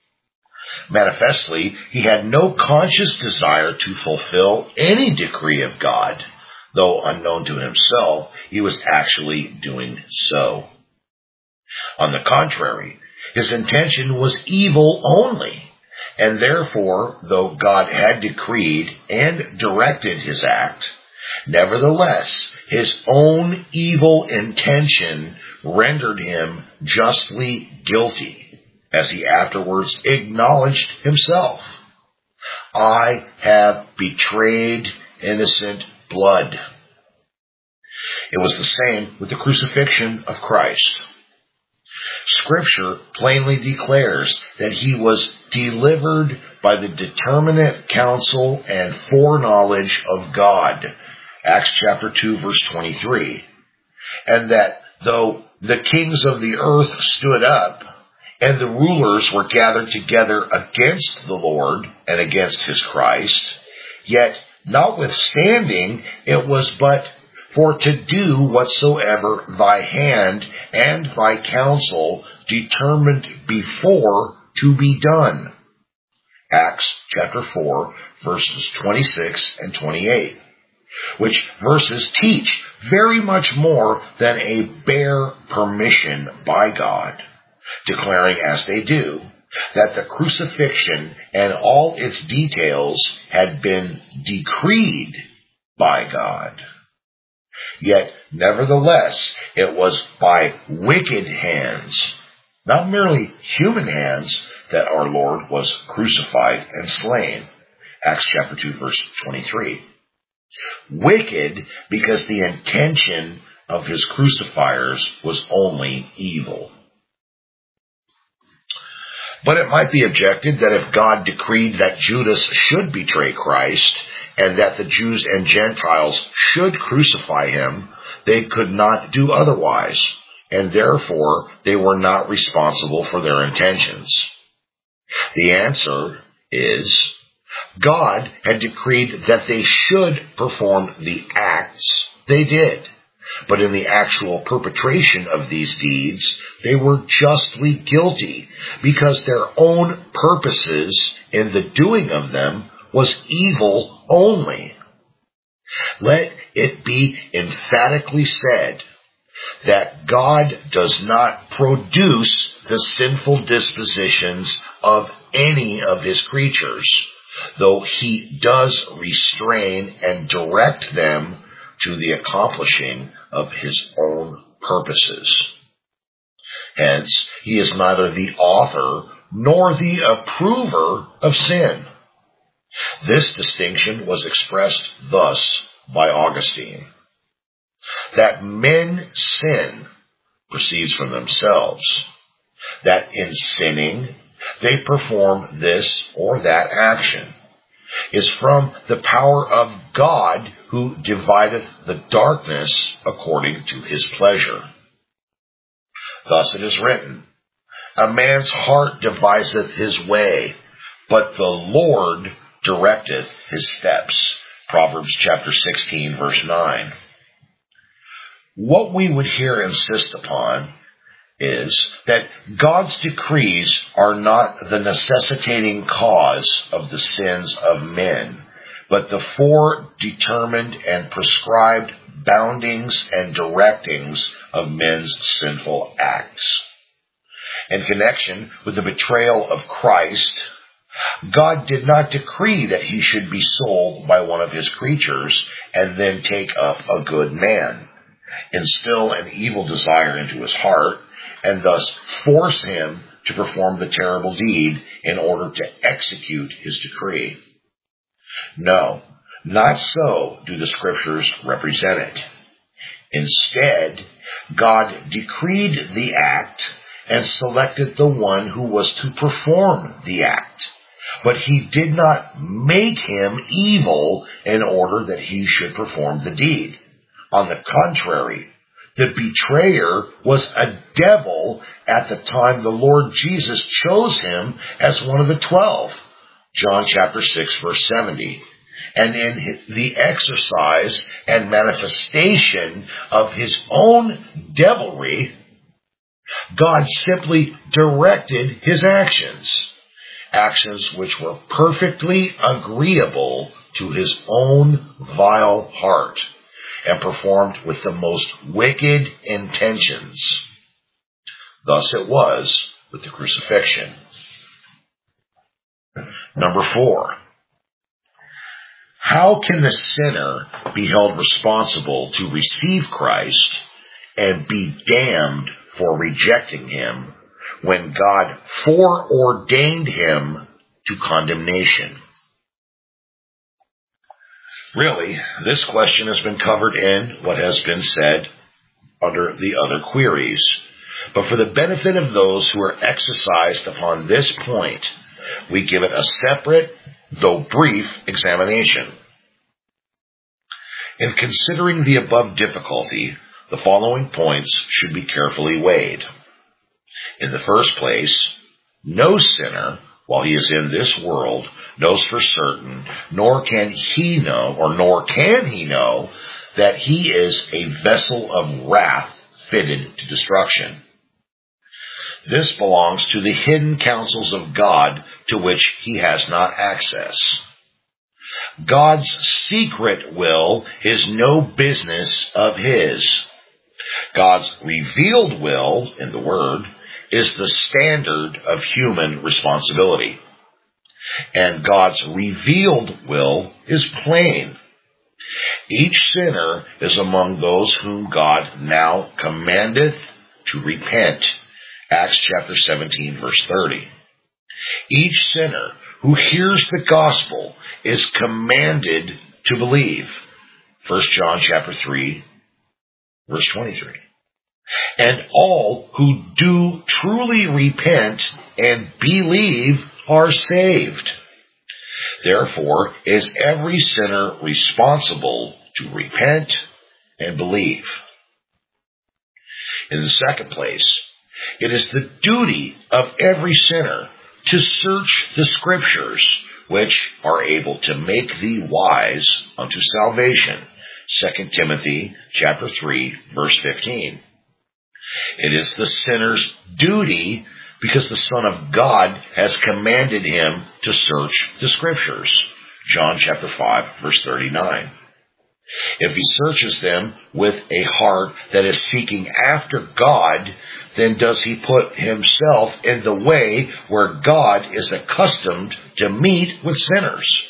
Manifestly, he had no conscious desire to fulfill any decree of God, though unknown to himself, he was actually doing so. On the contrary, his intention was evil only, and therefore, though God had decreed and directed his act, nevertheless, his own evil intention rendered him justly guilty, as he afterwards acknowledged himself. I have betrayed innocent blood. It was the same with the crucifixion of Christ. Scripture plainly declares that he was delivered by the determinate counsel and foreknowledge of God. Acts chapter two, verse twenty-three. And that though the kings of the earth stood up, and the rulers were gathered together against the Lord and against his Christ, yet notwithstanding it was but for to do whatsoever thy hand and thy counsel determined before to be done. Acts chapter four, verses twenty-six and twenty-eight. Which verses teach very much more than a bare permission by God, declaring as they do that the crucifixion and all its details had been decreed by God. Yet, nevertheless, it was by wicked hands, not merely human hands, that our Lord was crucified and slain. Acts chapter two, verse twenty-three. Wicked because the intention of his crucifiers was only evil. But it might be objected that if God decreed that Judas should betray Christ, and that the Jews and Gentiles should crucify him, they could not do otherwise, and therefore they were not responsible for their intentions. The answer is, God had decreed that they should perform the acts they did, but in the actual perpetration of these deeds, they were justly guilty, because their own purposes in the doing of them was evil only. Let it be emphatically said that God does not produce the sinful dispositions of any of his creatures, though he does restrain and direct them to the accomplishing of his own purposes. Hence, he is neither the author nor the approver of sin. This distinction was expressed thus by Augustine: that men sin proceeds from themselves, that in sinning they perform this or that action, is from the power of God, who divideth the darkness according to his pleasure. Thus it is written, a man's heart deviseth his way, but the Lord directeth his steps. Proverbs chapter sixteen, verse nine. What we would here insist upon is that God's decrees are not the necessitating cause of the sins of men, but the foredetermined and prescribed boundings and directings of men's sinful acts. In connection with the betrayal of Christ, God did not decree that he should be sold by one of his creatures and then take up a good man, instill an evil desire into his heart, and thus force him to perform the terrible deed in order to execute his decree. No, not so do the Scriptures represent it. Instead, God decreed the act and selected the one who was to perform the act. But he did not make him evil in order that he should perform the deed. On the contrary, the betrayer was a devil at the time the Lord Jesus chose him as one of the twelve. John chapter six, verse seventy. And in the exercise and manifestation of his own devilry, God simply directed his actions, actions which were perfectly agreeable to his own vile heart and performed with the most wicked intentions. Thus it was with the crucifixion. Number four. How can the sinner be held responsible to receive Christ and be damned for rejecting him when God foreordained him to condemnation? Really, this question has been covered in what has been said under the other queries. But for the benefit of those who are exercised upon this point, we give it a separate, though brief, examination. In considering the above difficulty, the following points should be carefully weighed. In the first place, no sinner, while he is in this world, knows for certain, nor can he know, or nor can he know, that he is a vessel of wrath fitted to destruction. This belongs to the hidden counsels of God to which he has not access. God's secret will is no business of his. God's revealed will, in the Word, is the standard of human responsibility. And God's revealed will is plain. Each sinner is among those whom God now commandeth to repent. Acts chapter seventeen, verse thirty. Each sinner who hears the gospel is commanded to believe. First John chapter three, verse twenty-three. And all who do truly repent and believe are saved. Therefore, is every sinner responsible to repent and believe. In the second place, it is the duty of every sinner to search the Scriptures, which are able to make thee wise unto salvation. Second Timothy chapter three, verse fifteen. It is the sinner's duty because the Son of God has commanded him to search the Scriptures. John chapter five, verse thirty-nine. If he searches them with a heart that is seeking after God, then does he put himself in the way where God is accustomed to meet with sinners.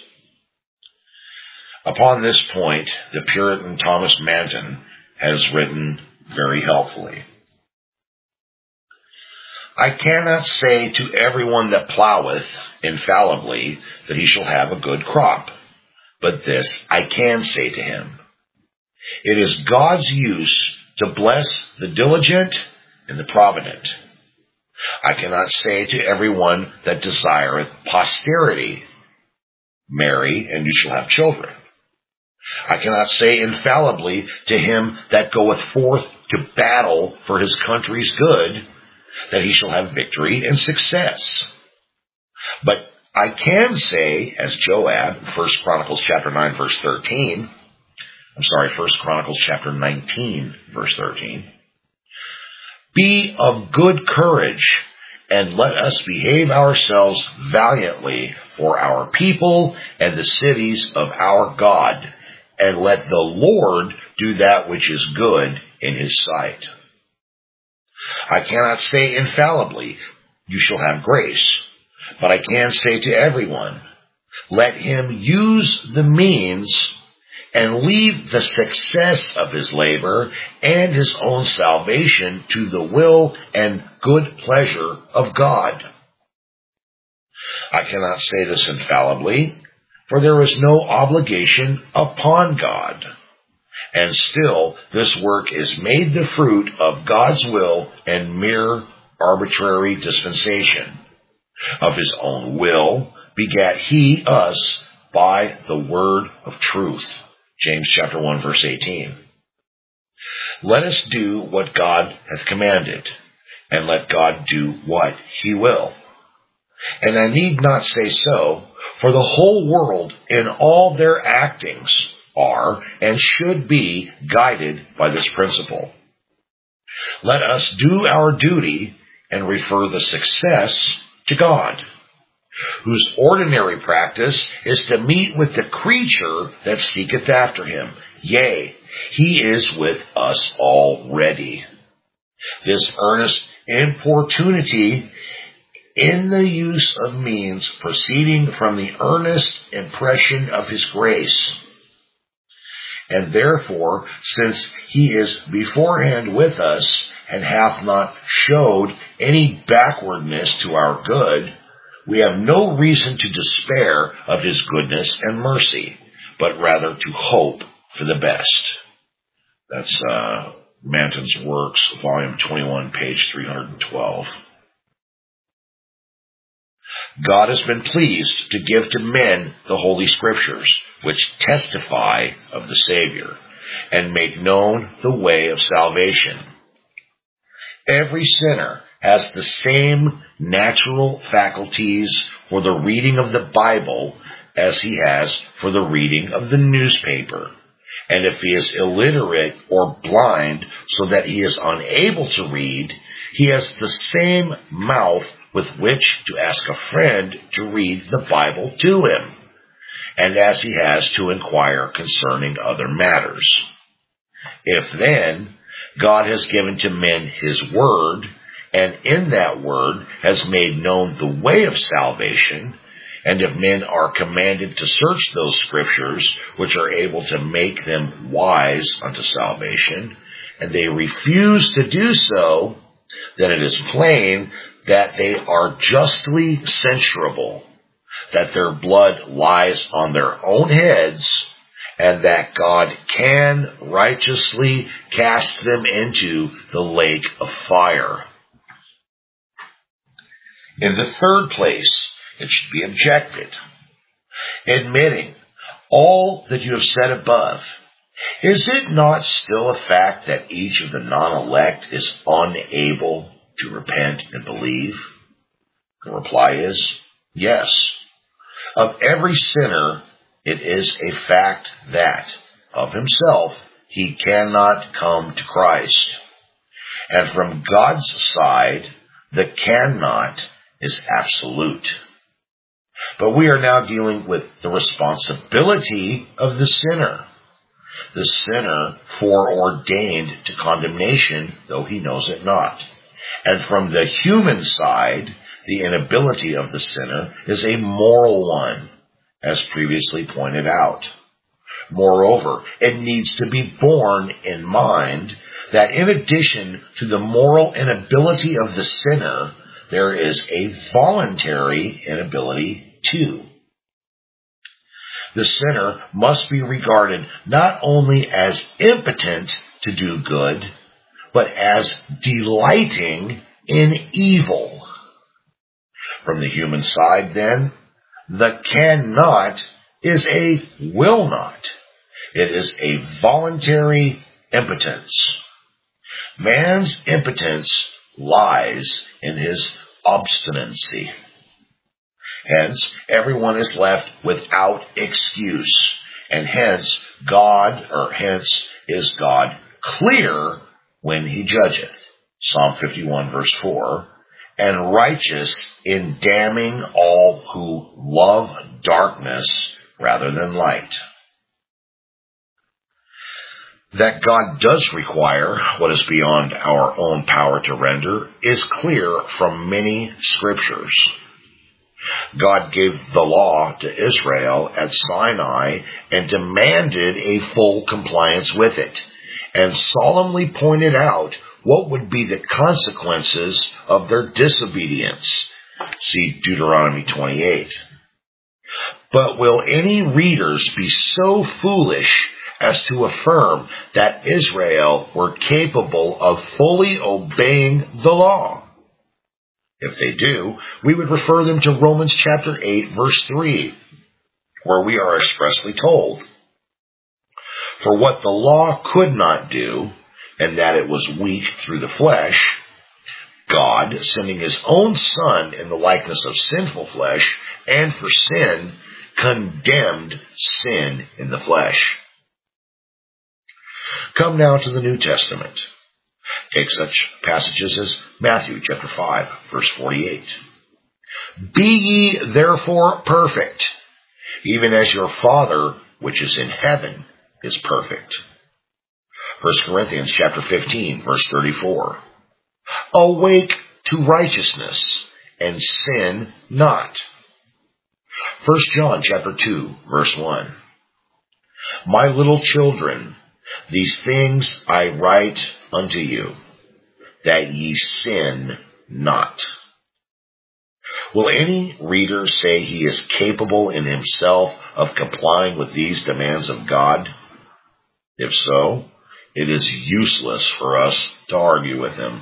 Upon this point, the Puritan Thomas Manton has written very helpfully. I cannot say to everyone that ploweth infallibly that he shall have a good crop, but this I can say to him. It is God's use to bless the diligent and the provident. I cannot say to everyone that desireth posterity, marry, and you shall have children. I cannot say infallibly to him that goeth forth to battle for his country's good, that he shall have victory and success. But I can say, as Joab, First Chronicles chapter nine, verse thirteen, I'm sorry, First Chronicles chapter nineteen, verse thirteen, be of good courage, and let us behave ourselves valiantly for our people and the cities of our God, and let the Lord do that which is good in his sight. I cannot say infallibly, you shall have grace, but I can say to everyone, let him use the means and leave the success of his labor and his own salvation to the will and good pleasure of God. I cannot say this infallibly, for there is no obligation upon God. And still, this work is made the fruit of God's will and mere arbitrary dispensation. Of his own will begat he us by the word of truth. James chapter one, verse eighteen. Let us do what God hath commanded, and let God do what he will. And I need not say so, for the whole world in all their actings are and should be guided by this principle. Let us do our duty and refer the success to God, whose ordinary practice is to meet with the creature that seeketh after him. Yea, he is with us already. This earnest importunity in the use of means proceeding from the earnest impression of his grace. And therefore, since he is beforehand with us, and hath not showed any backwardness to our good, we have no reason to despair of his goodness and mercy, but rather to hope for the best. That's uh, Manton's Works, volume twenty-one, page three hundred twelve. God has been pleased to give to men the Holy Scriptures, which testify of the Savior, and make known the way of salvation. Every sinner has the same natural faculties for the reading of the Bible as he has for the reading of the newspaper. And if he is illiterate or blind so that he is unable to read, he has the same mouth with which to ask a friend to read the Bible to him, and as he has to inquire concerning other matters. If then God has given to men his word, and in that word has made known the way of salvation, and if men are commanded to search those scriptures which are able to make them wise unto salvation, and they refuse to do so, then it is plain that they are justly censurable, that their blood lies on their own heads, and that God can righteously cast them into the lake of fire. In the third place, it should be objected, admitting all that you have said above, is it not still a fact that each of the non-elect is unable to repent and believe? The reply is yes. Of every sinner, it is a fact that, of himself, he cannot come to Christ. And from God's side, the cannot is absolute. But we are now dealing with the responsibility of the sinner. The sinner foreordained to condemnation, though he knows it not. And from the human side, the inability of the sinner is a moral one, as previously pointed out. Moreover, it needs to be borne in mind that in addition to the moral inability of the sinner, there is a voluntary inability too. The sinner must be regarded not only as impotent to do good, but as delighting in evil. From the human side, then, the cannot is a will not. It is a voluntary impotence. Man's impotence lies in his obstinacy. Hence, everyone is left without excuse, and hence God, or hence is God clear when he judgeth. Psalm fifty-one, verse four. And righteous in damning all who love darkness rather than light. That God does require what is beyond our own power to render is clear from many scriptures. God gave the law to Israel at Sinai and demanded a full compliance with it, and solemnly pointed out what would be the consequences of their disobedience. See Deuteronomy twenty-eight. But will any readers be so foolish as to affirm that Israel were capable of fully obeying the law? If they do, we would refer them to Romans chapter eight, verse three, where we are expressly told, "For what the law could not do, and that it was weak through the flesh, God, sending his own Son in the likeness of sinful flesh, and for sin, condemned sin in the flesh." Come now to the New Testament. Take such passages as Matthew chapter five, verse forty-eight. "Be ye therefore perfect, even as your Father which is in heaven is perfect." First Corinthians chapter fifteen, verse thirty-four. "Awake to righteousness, and sin not." First John chapter two, verse one. "My little children, these things I write unto you, that ye sin not." Will any reader say he is capable in himself of complying with these demands of God? If so, it is useless for us to argue with him.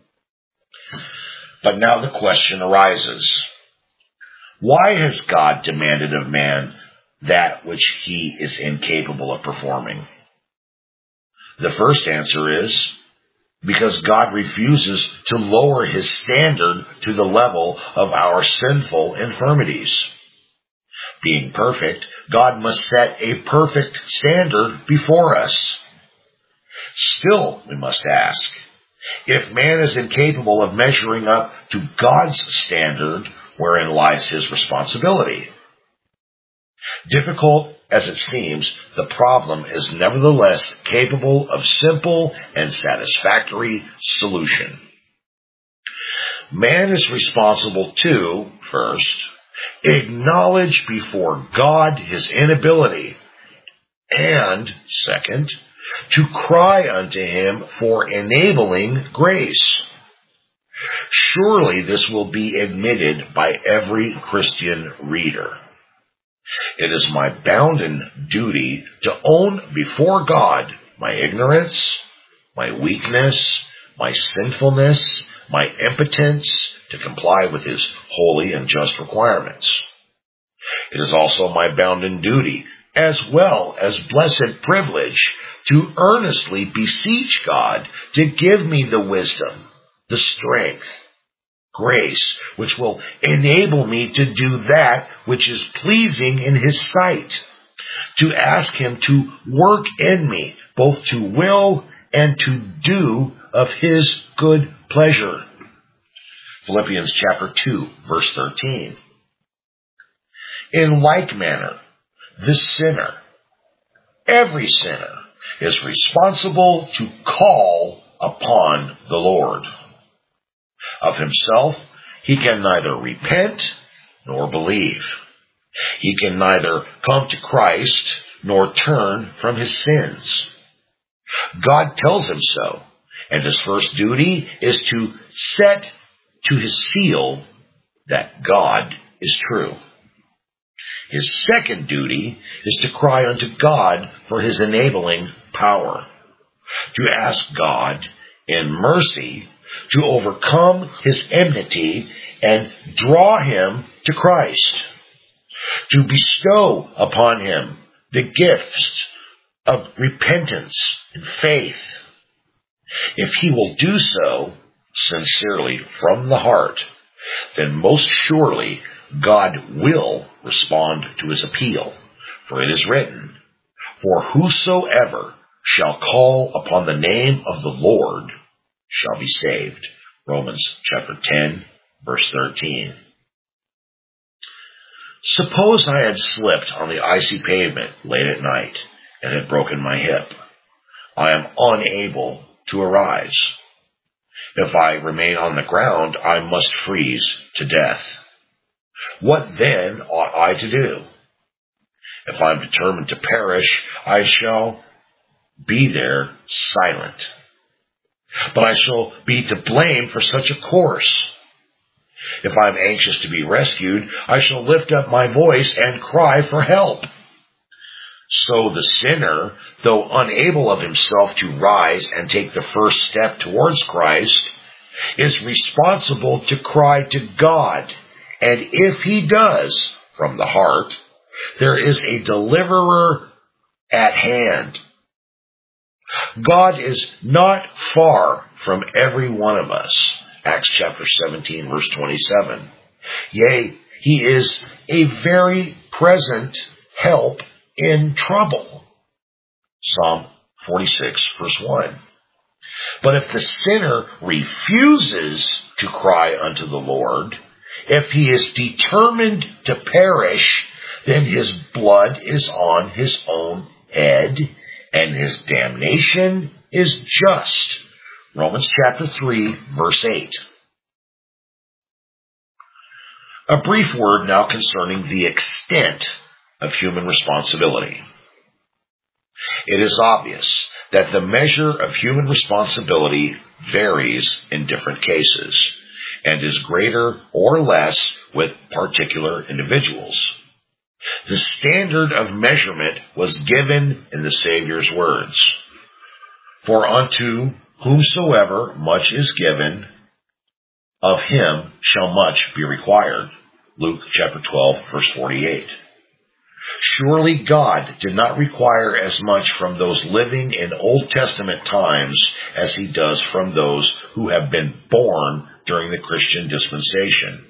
But now the question arises, why has God demanded of man that which he is incapable of performing? The first answer is because God refuses to lower his standard to the level of our sinful infirmities. Being perfect, God must set a perfect standard before us. Still, we must ask, if man is incapable of measuring up to God's standard, wherein lies his responsibility? Difficult as it seems, the problem is nevertheless capable of simple and satisfactory solution. Man is responsible to, first, acknowledge before God his inability, and, second, to cry unto him for enabling grace. Surely this will be admitted by every Christian reader. It is my bounden duty to own before God my ignorance, my weakness, my sinfulness, my impotence to comply with his holy and just requirements. It is also my bounden duty, as well as blessed privilege, to earnestly beseech God to give me the wisdom, the strength, grace, which will enable me to do that which is pleasing in his sight, to ask him to work in me, both to will and to do of his good pleasure. Philippians chapter two, verse thirteen. In like manner, the sinner, every sinner, is responsible to call upon the Lord. Of himself, he can neither repent nor believe. He can neither come to Christ nor turn from his sins. God tells him so, and his first duty is to set to his seal that God is true. His second duty is to cry unto God for his enabling power, to ask God in mercy to overcome his enmity and draw him to Christ, to bestow upon him the gifts of repentance and faith. If he will do so sincerely from the heart, then most surely God will respond to his appeal. For it is written, "For whosoever shall call upon the name of the Lord shall be saved." Romans chapter ten, verse thirteen. Suppose I had slipped on the icy pavement late at night and had broken my hip. I am unable to arise. If I remain on the ground, I must freeze to death. What then ought I to do? If I am determined to perish, I shall be there silent. But I shall be to blame for such a course. If I am anxious to be rescued, I shall lift up my voice and cry for help. So the sinner, though unable of himself to rise and take the first step towards Christ, is responsible to cry to God. And if he does, from the heart, there is a deliverer at hand. God is not far from every one of us. Acts chapter seventeen, verse twenty-seven. Yea, he is a very present help in trouble. Psalm forty-six, verse one. But if the sinner refuses to cry unto the Lord, if he is determined to perish, then his blood is on his own head, and his damnation is just. Romans chapter three, verse eight. A brief word now concerning the extent of human responsibility. It is obvious that the measure of human responsibility varies in different cases and is greater or less with particular individuals. The standard of measurement was given in the Savior's words, "For unto whomsoever much is given, of him shall much be required." Luke chapter twelve, verse forty-eight. Surely God did not require as much from those living in Old Testament times as he does from those who have been born during the Christian dispensation.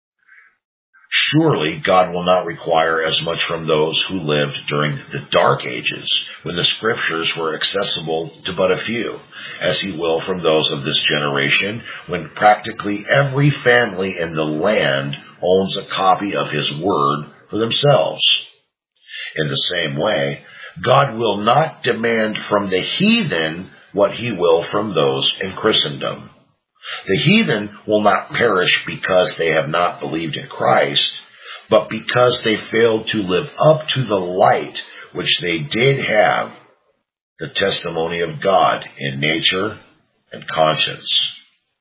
Surely God will not require as much from those who lived during the Dark Ages, when the Scriptures were accessible to but a few, as he will from those of this generation, when practically every family in the land owns a copy of his Word for themselves. In the same way, God will not demand from the heathen what he will from those in Christendom. The heathen will not perish because they have not believed in Christ, but because they failed to live up to the light which they did have, the testimony of God in nature and conscience.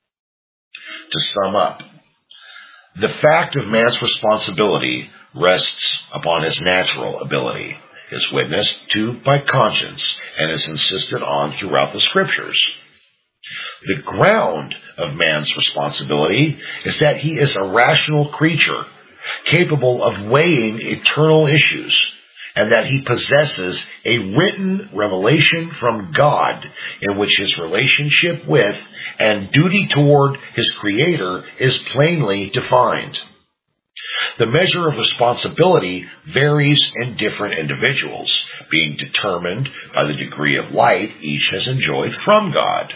To sum up, the fact of man's responsibility rests upon his natural ability, is witnessed to by conscience, and is insisted on throughout the Scriptures. The ground of man's responsibility is that he is a rational creature, capable of weighing eternal issues, and that he possesses a written revelation from God in which his relationship with and duty toward his Creator is plainly defined. The measure of responsibility varies in different individuals, being determined by the degree of light each has enjoyed from God.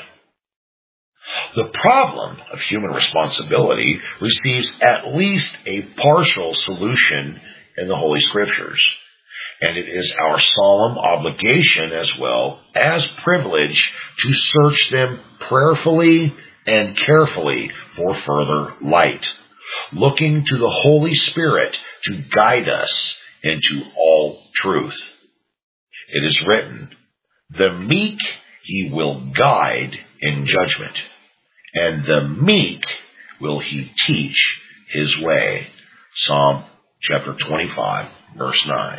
The problem of human responsibility receives at least a partial solution in the Holy Scriptures, and it is our solemn obligation as well as privilege to search them prayerfully and carefully for further light, looking to the Holy Spirit to guide us into all truth. It is written, "The meek he will guide in judgment, and the meek will he teach his way. Psalm chapter twenty-five, verse nine.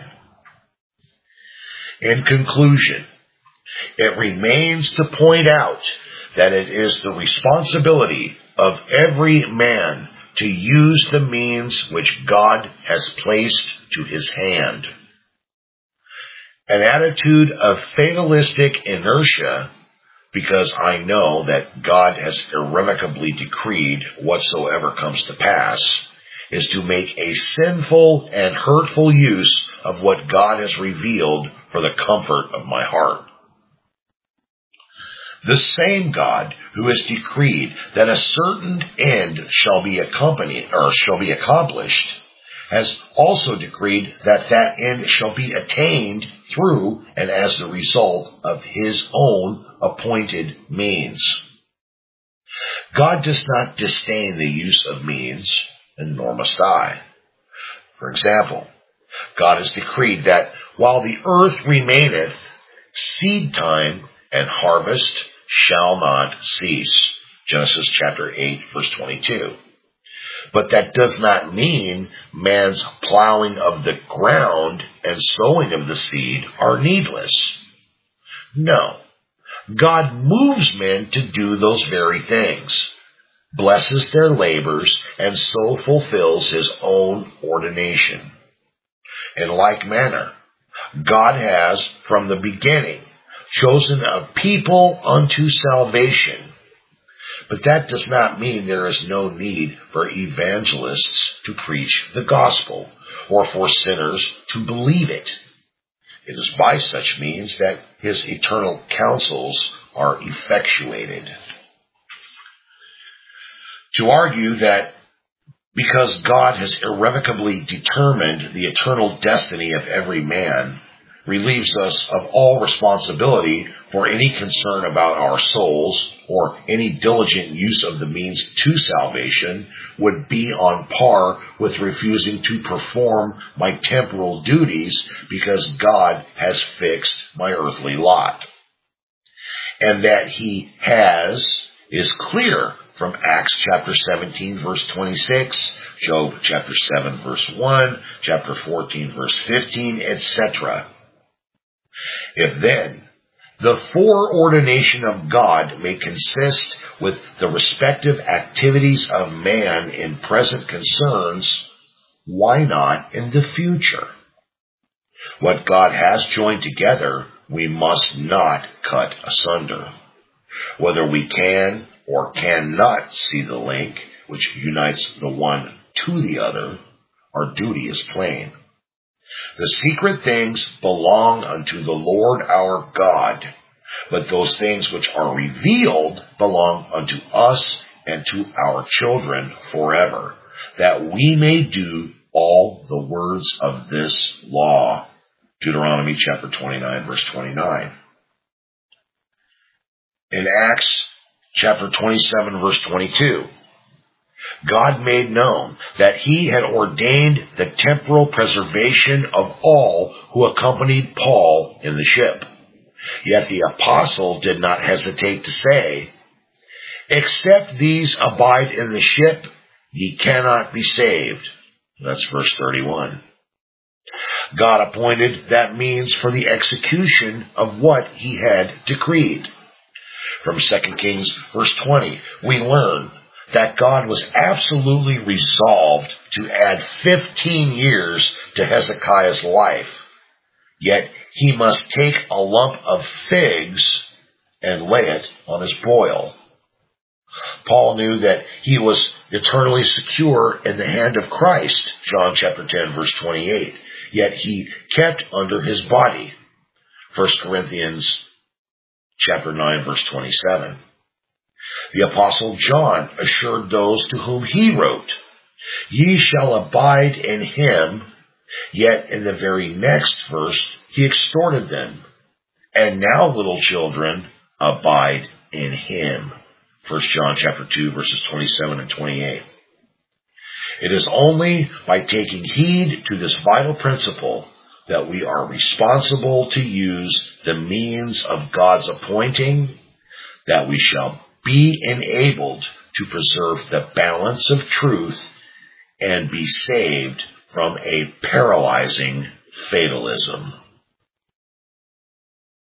In conclusion, it remains to point out that it is the responsibility of every man to use the means which God has placed to his hand. An attitude of fatalistic inertia, because I know that God has irrevocably decreed whatsoever comes to pass, is to make a sinful and hurtful use of what God has revealed for the comfort of my heart. The same God who has decreed that a certain end shall be accompanied or shall be accomplished has also decreed that that end shall be attained through and as the result of his own appointed means. God does not disdain the use of means, and nor must I. For example, God has decreed that while the earth remaineth, seed time and harvest shall not cease. Genesis chapter eight, verse twenty-two. But that does not mean man's plowing of the ground and sowing of the seed are needless. No. God moves men to do those very things, blesses their labors, and so fulfills his own ordination. In like manner, God has, from the beginning, chosen a people unto salvation. But that does not mean there is no need for evangelists to preach the gospel, or for sinners to believe it. It is by such means that his eternal counsels are effectuated. To argue that because God has irrevocably determined the eternal destiny of every man, relieves us of all responsibility for any concern about our souls or any diligent use of the means to salvation would be on par with refusing to perform my temporal duties because God has fixed my earthly lot. And that he has is clear from Acts chapter seventeen, verse twenty-six, Job chapter seven, verse one, chapter fourteen, verse fifteen, et cetera. If then the foreordination of God may consist with the respective activities of man in present concerns, why not in the future? What God has joined together, we must not cut asunder. Whether we can or cannot see the link which unites the one to the other, our duty is plain. The secret things belong unto the Lord our God, but those things which are revealed belong unto us and to our children forever, that we may do all the words of this law. Deuteronomy chapter twenty-nine, verse twenty-nine. In Acts chapter twenty-seven, verse twenty-two, God made known that he had ordained the temporal preservation of all who accompanied Paul in the ship. Yet the apostle did not hesitate to say, except these abide in the ship, ye cannot be saved. That's verse thirty-one. God appointed that means for the execution of what he had decreed. From Second Kings verse twenty, we learn that God was absolutely resolved to add fifteen years to Hezekiah's life. Yet he must take a lump of figs and lay it on his boil. Paul knew that he was eternally secure in the hand of Christ, John chapter ten, verse twenty-eight. Yet he kept under his body, First Corinthians chapter nine, verse twenty-seven. The apostle John assured those to whom he wrote, ye shall abide in him. Yet in the very next verse, he exhorted them, and now, little children, abide in him. First John chapter two, verses twenty-seven and twenty-eight. It is only by taking heed to this vital principle that we are responsible to use the means of God's appointing that we shall be enabled to preserve the balance of truth and be saved from a paralyzing fatalism.